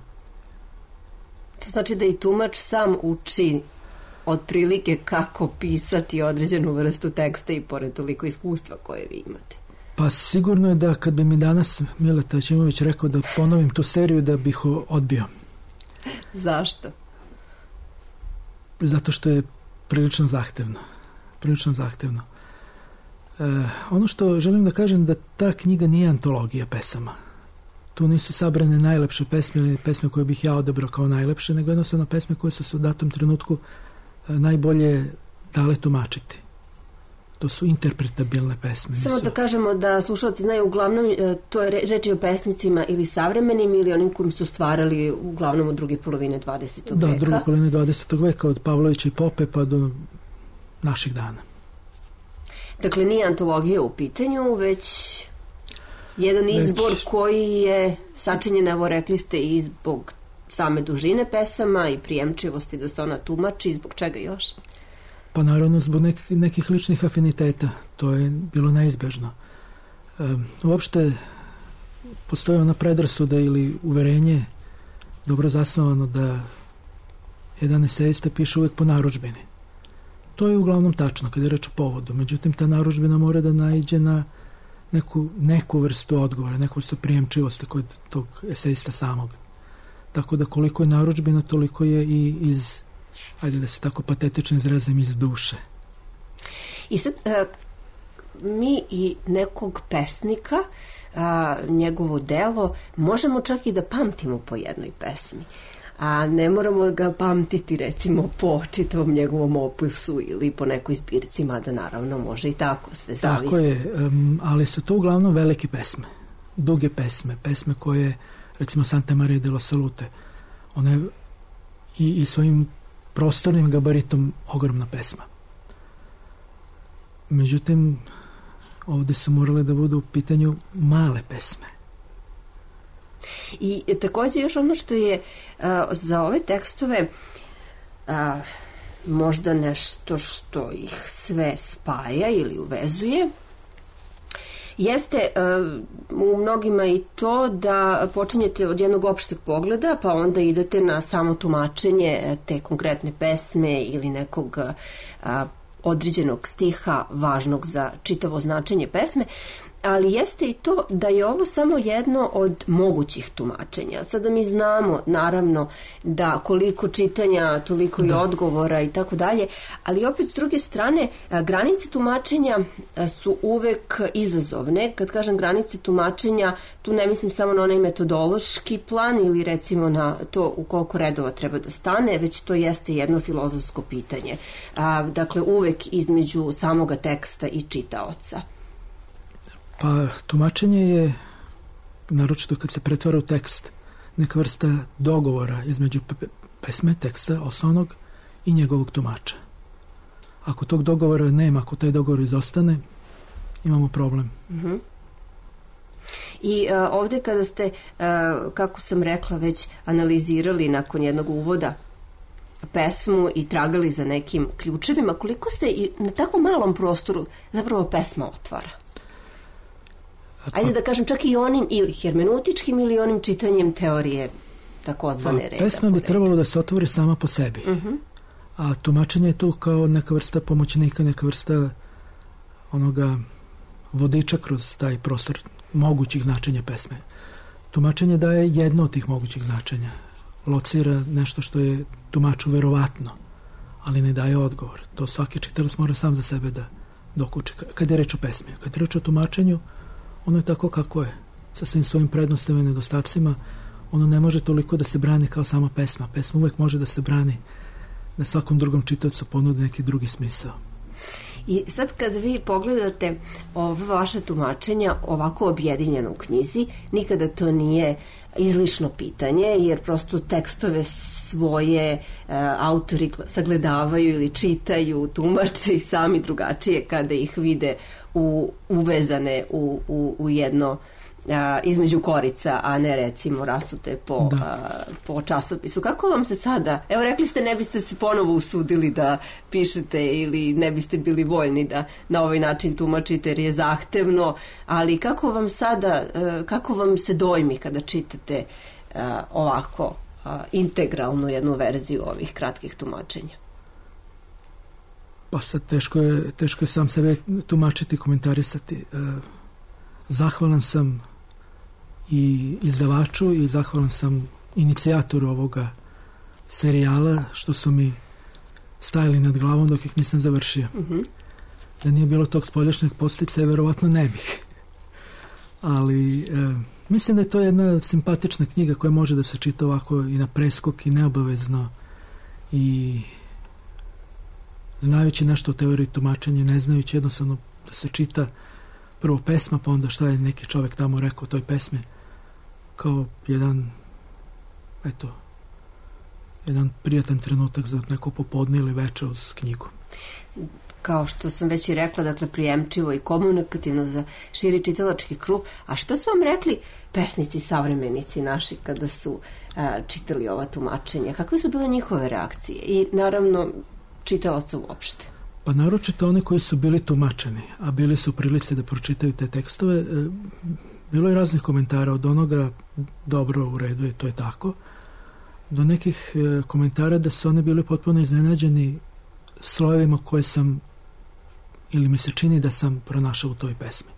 To znači da i tumač sam uči otprilike kako pisati određenu vrstu teksta i pored toliko iskustva koje vi imate. Pa sigurno je da kad bi mi danas Mileta Ćimović rekao da ponovim tu seriju, da bih odbio. Zašto? Zato što je prilično zahtevno. Prilično zahtevno. E, ono što želim da kažem da ta knjiga nije antologija pesama. Tu nisu sabrane najlepše pesme ili pesme koje bih ja odabrao kao najlepše, nego jednostavno pesme koje su se u datom trenutku najbolje dale tumačiti. To su interpretabilne pesme. Samo nisu... da kažemo da slušalci znaju, uglavnom to je reč o pesnicima ili savremenim ili onim kojim su stvarali uglavnom od druge polovine dvadesetog da, veka. Da, druge polovine dvadesetog veka, od Pavlovića i Pope pa do naših dana. Dakle, nije antologija u pitanju, već jedan izbor već... koji je sačinjen, evo rekli ste, i zbog same dužine pesama i prijemčivosti da se ona tumači, zbog čega još? Pa naravno zbog nekih, nekih ličnih afiniteta, to je bilo neizbežno. E, uopšte postoji ona predrasuda ili uverenje dobro zasnovano da jedan esejista piše uvek po narudžbini. To je uglavnom tačno kada je reč o povodu, međutim ta narudžbina mora da naiđe na neku, neku vrstu odgovora, neku vrstu prijemčivosti kod tog esejista samog. Tako da koliko je narudžbina, toliko je i iz, ajde da se tako patetično izrazim, iz duše. I sad, e, mi i nekog pesnika, a, njegovo delo, možemo čak i da pamtimo po jednoj pesmi. A ne moramo ga pamtiti, recimo, po čitavom njegovom opusu ili po nekoj zbirci, mada naravno može i tako, sve zavisi. Tako je, um, ali su to uglavnom velike pesme, duge pesme, pesme koje, recimo Santa Maria de la Salute, ona je i, i svojim prostornim gabaritom ogromna pesma. Međutim, ovde su morale da budu u pitanju male pesme. I takođe još ono što je a, za ove tekstove a, možda nešto što ih sve spaja ili uvezuje, jeste uh, u mnogima i to da počinjete od jednog opšteg pogleda, pa onda idete na samo tumačenje te konkretne pesme ili nekog uh, određenog stiha važnog za čitavo značenje pesme, ali jeste i to da je ovo samo jedno od mogućih tumačenja. Sada mi znamo, naravno, da koliko čitanja, toliko i odgovora i tako dalje, ali opet s druge strane, granice tumačenja su uvek izazovne. Kad kažem granice tumačenja, tu ne mislim samo na onaj metodološki plan ili recimo na to u koliko redova treba da stane, već to jeste jedno filozofsko pitanje. Dakle, uvek između samoga teksta i čitaoca. Pa tumačenje je naročito kad se pretvara u tekst, neka vrsta dogovora između pesme, teksta, osnovnog i njegovog tumača. Ako tog dogovora nema, ako taj dogovor izostane, imamo problem. Uh-huh. I uh, ovde kada ste, uh, kako sam rekla, već analizirali nakon jednog uvoda pesmu i tragali za nekim ključevima, koliko se i na tako malom prostoru zapravo pesma otvara? Ajde da kažem, čak i onim ili hermeneutičkim ili onim čitanjem teorije takozvane reda. Pesma bi trebalo da se otvori sama po sebi. Uh-huh. A tumačenje je tu kao neka vrsta pomoćnika, neka vrsta onoga vodiča kroz taj prostor mogućih značenja pesme. Tumačenje daje jedno od tih mogućih značenja. Locira nešto što je tumaču verovatno, ali ne daje odgovor. To svaki čitalac mora sam za sebe da dokuči. Kad je reč o pesmi, kad je reč o tumačenju, ono je tako kako je. Sa svim svojim prednostima i nedostacima, ono ne može toliko da se brani kao sama pesma. Pesma uvek može da se brani, da svakom drugom čitaocu ponudi neki drugi smisao. I sad kad vi pogledate ove vaše tumačenja ovako objedinjeno u knjizi, nikada to nije izlišno pitanje, jer prosto tekstove svoje e, autori sagledavaju ili čitaju, tumače i sami drugačije kada ih vide u, uvezane u, u, u jedno a, između korica, a ne recimo rasute po, a, po časopisu. Kako vam se sada, evo rekli ste ne biste se ponovo usudili da pišete ili ne biste bili voljni da na ovaj način tumačite jer je zahtevno, ali kako vam sada, a, kako vam se dojmi kada čitate a, ovako a, integralnu jednu verziju ovih kratkih tumačenja? Pa sad teško je, teško je sam sebe tumačiti i komentarisati. E, zahvalan sam i izdavaču i zahvalan sam inicijatoru ovoga serijala što su mi stajali nad glavom dok ih nisam završio. Uh-huh. Da nije bilo tog spoljašnjeg podsticaja, verovatno ne bih. Ali e, mislim da je to jedna simpatična knjiga koja može da se čita ovako i na preskok i neobavezno i znajući nešto o teoriji tumačenja, ne znajući jednostavno da se čita prvo pesma, pa onda šta je neki čovek tamo rekao o toj pesmi, kao jedan eto jedan prijatan trenutak za neko popodne ili veče uz knjigu. Kao što sam već i rekla, dakle prijemčivo i komunikativno za širi čitalački krug. A što su vam rekli pesnici, savremenici naši kada su a, čitali ova tumačenja? Kakve su bile njihove reakcije? I naravno čitalaca uopšte. Pa naročito oni koji su bili tumačeni, a bili su u prilici da pročitaju te tekstove, bilo je raznih komentara od onoga dobro u redu i to je tako, do nekih komentara da su oni bili potpuno iznenađeni slojevima koje sam ili mi se čini da sam pronašao u toj pesmi.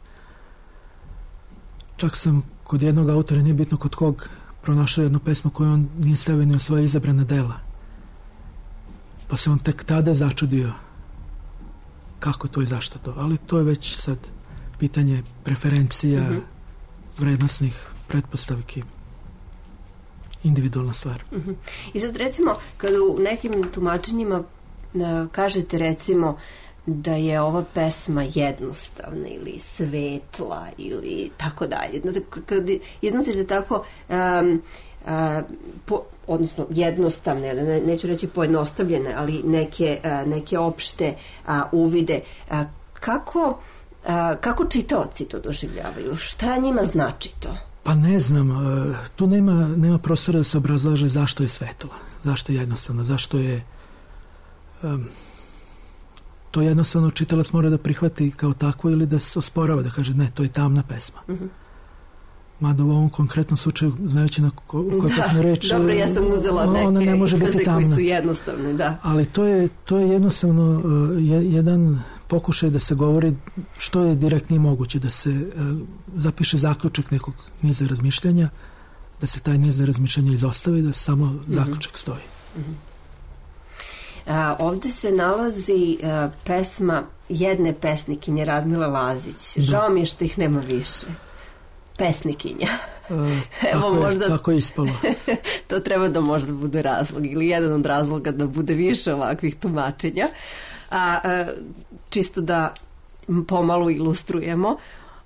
Čak sam kod jednog autora, nije bitno kod kog, pronašao jednu pesmu koju on nije stavio ni u svoje izabrane dela. Pa se on tek tada začudio kako to i zašto to. Ali to je već sad pitanje preferencija, uh-huh. vrednosnih pretpostavki, individualna stvar. Uh-huh. I sad recimo, kada u nekim tumačenjima uh, kažete recimo da je ova pesma jednostavna ili svetla ili tako dalje. Znate, kada iznosite tako um, uh, po, odnosno jednostavne, ne, neću reći pojednostavljene, ali neke, uh, neke opšte uh, uvide. Uh, kako, uh, kako čitaoci to doživljavaju? Šta njima znači to? Pa ne znam, uh, tu nema, nema prostora da se obrazlaže zašto je svetla, zašto je jednostavno, zašto je... Um, to jednostavno čitalac mora da prihvati kao tako ili da se osporava, da kaže ne, to je tamna pesma. Uh-huh. Mada u ovom konkretnom slučaju, znajući na ko, kojoj pesmi reč, dobro, ja sam uzela neke ona ne može biti tamna. Koji su jednostavne, da. Ali to je, to je jednostavno uh, jedan pokušaj da se govori što je direktnije moguće, da se uh, zapiše zaključak nekog niza razmišljanja, da se taj niz razmišljanja izostavi, da samo uh-huh. zaključak stoji. Uh-huh. Uh, ovdje se nalazi uh, pesma jedne pesnikinje Radmile Lazić. Da. Žao mi je što ih nema više. Pesnikinja. Uh, Evo, tako, možda... je, tako je ispalo. To treba da možda bude razlog ili jedan od razloga da bude više ovakvih tumačenja. A, uh, čisto da pomalo ilustrujemo.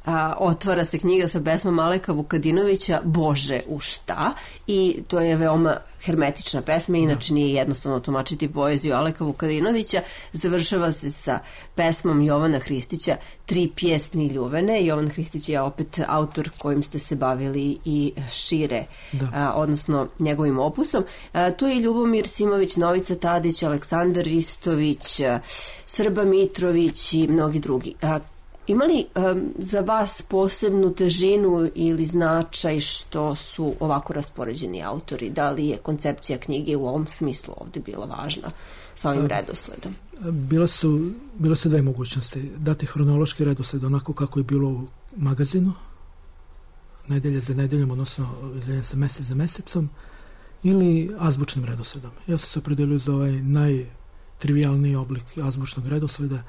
a, otvara se knjiga sa pesmom Aleka Vukadinovića Bože u šta, i to je veoma hermetična pesma, inače nije jednostavno tumačiti poeziju Aleka Vukadinovića. Završava se sa pesmom Jovana Hristića Tri pjesni ljuvene. Jovan Hristić je opet autor kojim ste se bavili i šire, a, odnosno njegovim opusom. A, tu je i Ljubomir Simović, Novica Tadić, Aleksandar Ristović, a, Srba Mitrović i mnogi drugi. A, ima li um, za vas posebnu težinu ili značaj što su ovako raspoređeni autori? Da li je koncepcija knjige u ovom smislu ovde bila važna sa ovim redosledom? Bilo su, bilo su dve mogućnosti. Dati hronološki redosled onako kako je bilo u magazinu, nedelje za nedeljom, odnosno za mesec za mesecom, ili azbučnim redosledom. Ja sam se opredelio za ovaj najtrivijalniji oblik azbučnog redosleda.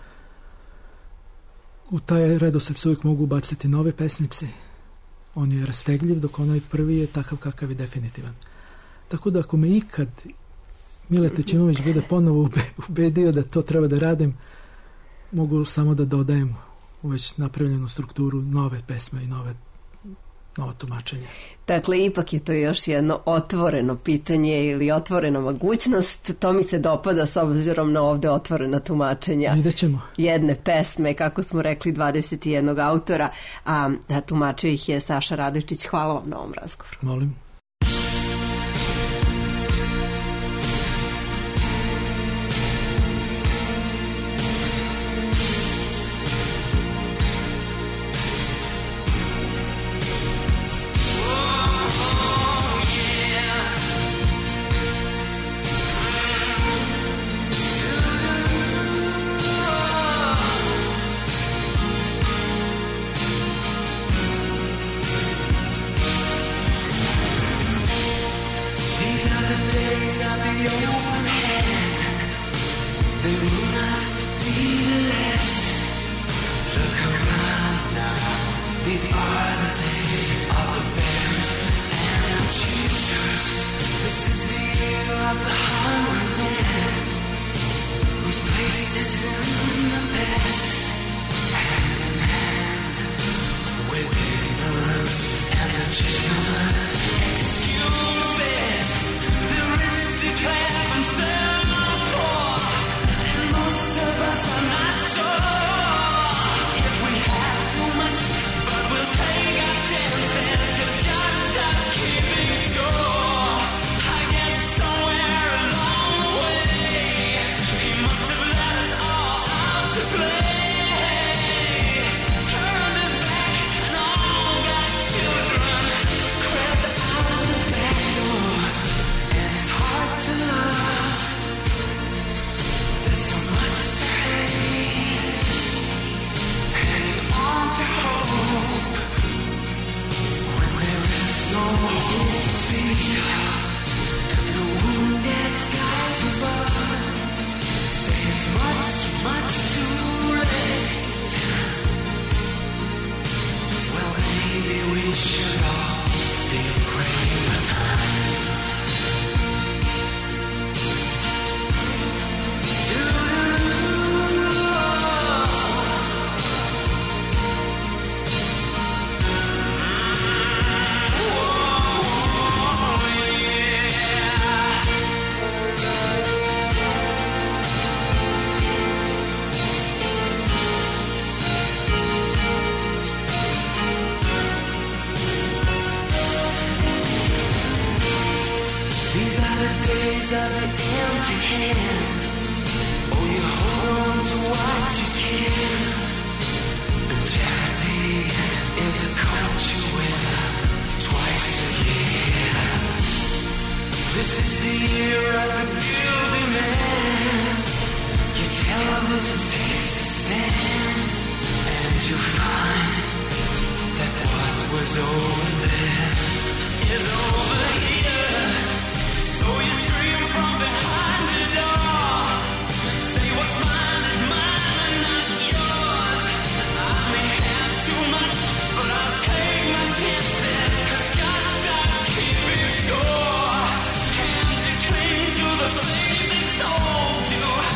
U taj redosled se uvijek mogu ubaciti nove pesnice. On je rastegljiv, dok onaj prvi je takav kakav je definitivan. Tako da ako me ikad Mileta Ćimović bude ponovo ubedio da to treba da radim, mogu samo da dodajem u već napravljenu strukturu nove pesme i nove nova tumačenja. Dakle, ipak je to još jedno otvoreno pitanje ili otvorena mogućnost. To mi se dopada s obzirom na ovde otvorena tumačenja. Vidjet ćemo. Jedne pesme, kako smo rekli, dvadeset jedan autora, a, a tumačio ih je Saša Radojčić. Hvala vam na ovom razgovoru. Molim.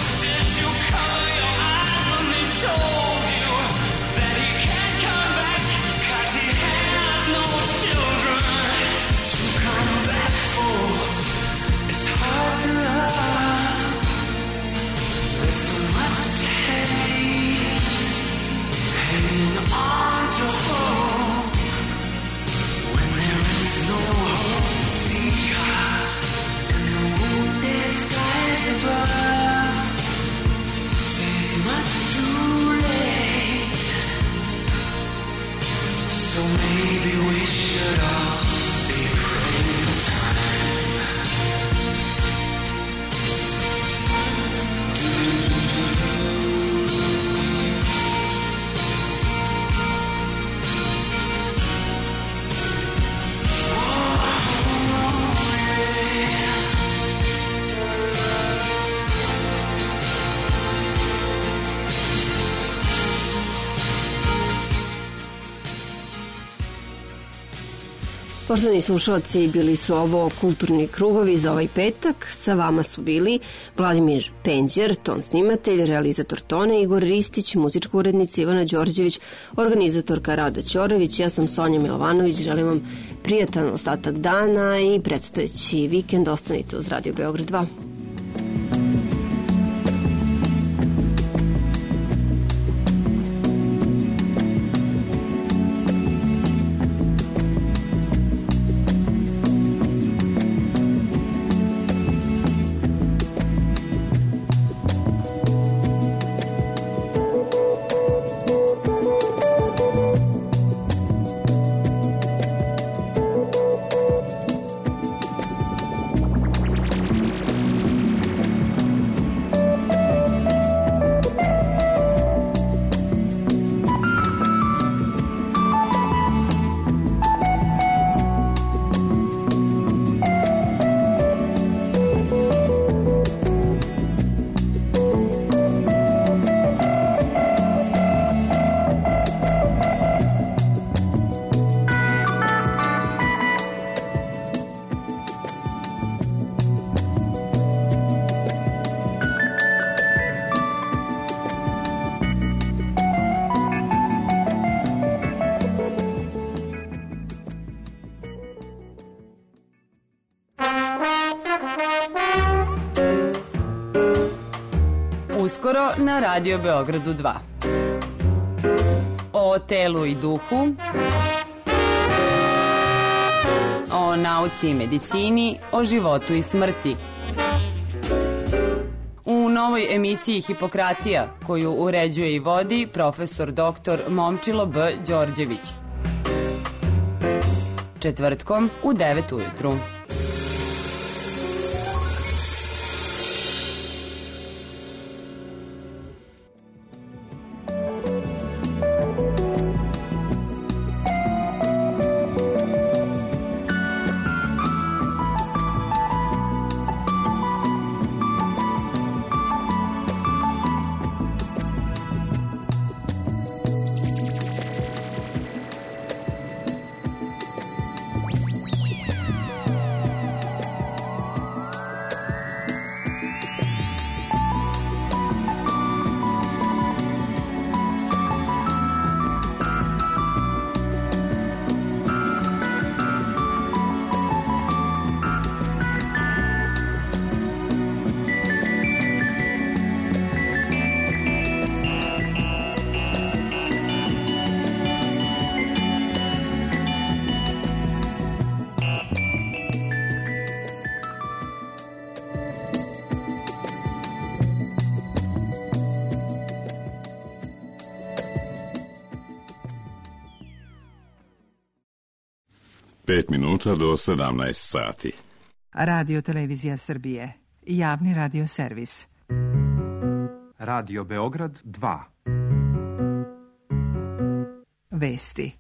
Told you that he can't come back. maybe we should all be afraid of time. Poštovani slušalci, bili su ovo kulturni krugovi za ovaj petak. Sa vama su bili Vladimir Penđer, ton snimatelj, realizator tone Igor Ristić, muzička urednica Ivana Đorđević, organizatorka Rada Ćorović. Ja sam Sonja Milovanović, želim vam prijatan ostatak dana i predstojeći vikend. Ostanite uz Radio Beograd dva. Uskoro na Radio Beogradu dva. O telu i duhu, o nauci i medicini, o životu i smrti. U novoj emisiji Hipokratija, koju uređuje i vodi profesor doktor Momčilo B. Đorđević. Četvrtkom u devet ujutru. Pet minuta do sedamnaest sati. Radio Televizija Srbije. Javni radio servis. Radio Beograd dva. Vesti.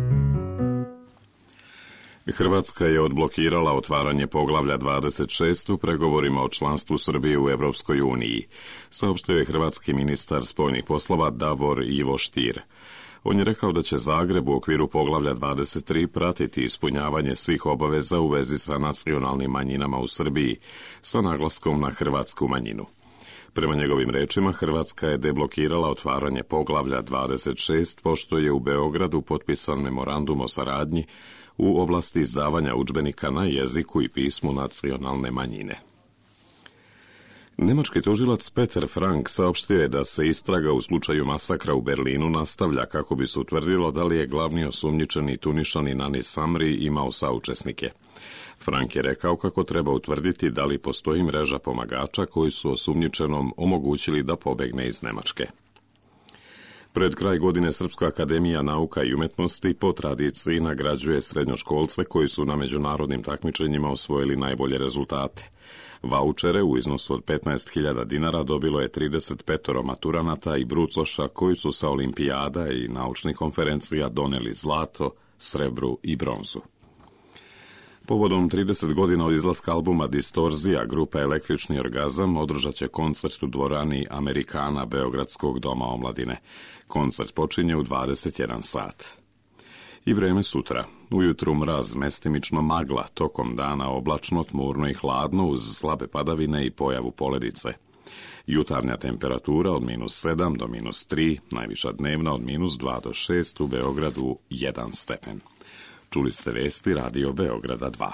Hrvatska je odblokirala otvaranje poglavlja dvadeset šest u pregovorima o članstvu Srbije u Evropskoj uniji, saopštio je hrvatski ministar spoljnih poslova Davor Ivo Stier. On je rekao da će Zagreb u okviru poglavlja dvadeset tri pratiti ispunjavanje svih obaveza u vezi sa nacionalnim manjinama u Srbiji, sa naglaskom na hrvatsku manjinu. Prema njegovim rečima, Hrvatska je deblokirala otvaranje poglavlja dvadeset šest, pošto je u Beogradu potpisan memorandum o saradnji u oblasti izdavanja udžbenika na jeziku i pismu nacionalne manjine. Nemački tužilac Peter Frank saopštio je da se istraga u slučaju masakra u Berlinu nastavlja kako bi se utvrdilo da li je glavni osumnjičeni Tunišanin Anis Amri imao saučesnike. Frank je rekao kako treba utvrditi da li postoji mreža pomagača koji su osumnjičenom omogućili da pobegne iz Nemačke. Pred kraj godine Srpska akademija nauka i umetnosti po tradiciji nagrađuje srednjoškolce koji su na međunarodnim takmičenjima osvojili najbolje rezultate. Vaučere u iznosu od petnaest hiljada dinara dobilo je trideset pet maturanata i brucoša koji su sa olimpijada i naučnih konferencija doneli zlato, srebru i bronzu. Povodom trideset godina od izlaska albuma Distorzija, grupa Električni orgazam održat će koncert u dvorani Amerikana Beogradskog doma omladine. Koncert počinje u dvadeset jedan sat. I vreme sutra. Ujutru mraz, mestimično magla, tokom dana oblačno, tmurno i hladno uz slabe padavine i pojavu poledice. Jutarnja temperatura od minus sedam do minus tri, najviša dnevna od minus dva do šest, u Beogradu jedan stepen. Čuli ste vesti Radio Beograda dva.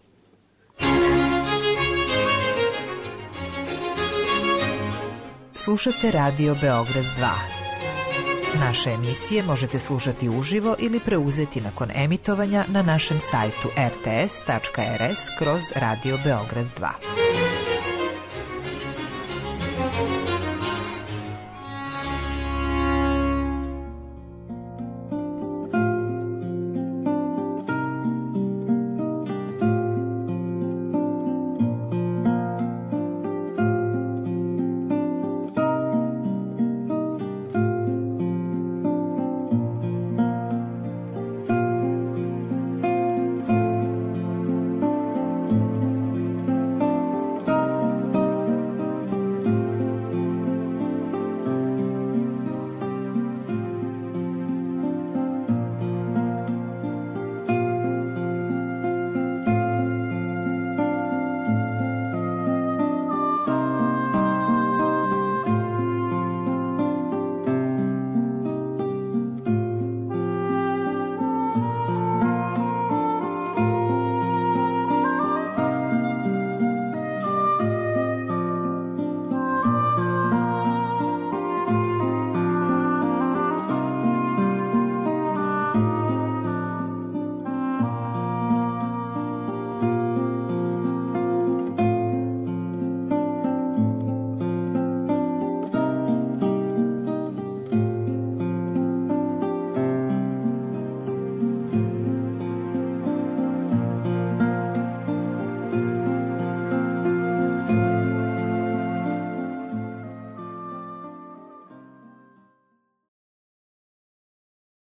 Slušate Radio Beograd dva. Naše emisije možete slušati uživo ili preuzeti nakon emitovanja na našem sajtu r t s tačka r s kroz Radio Beograd dva.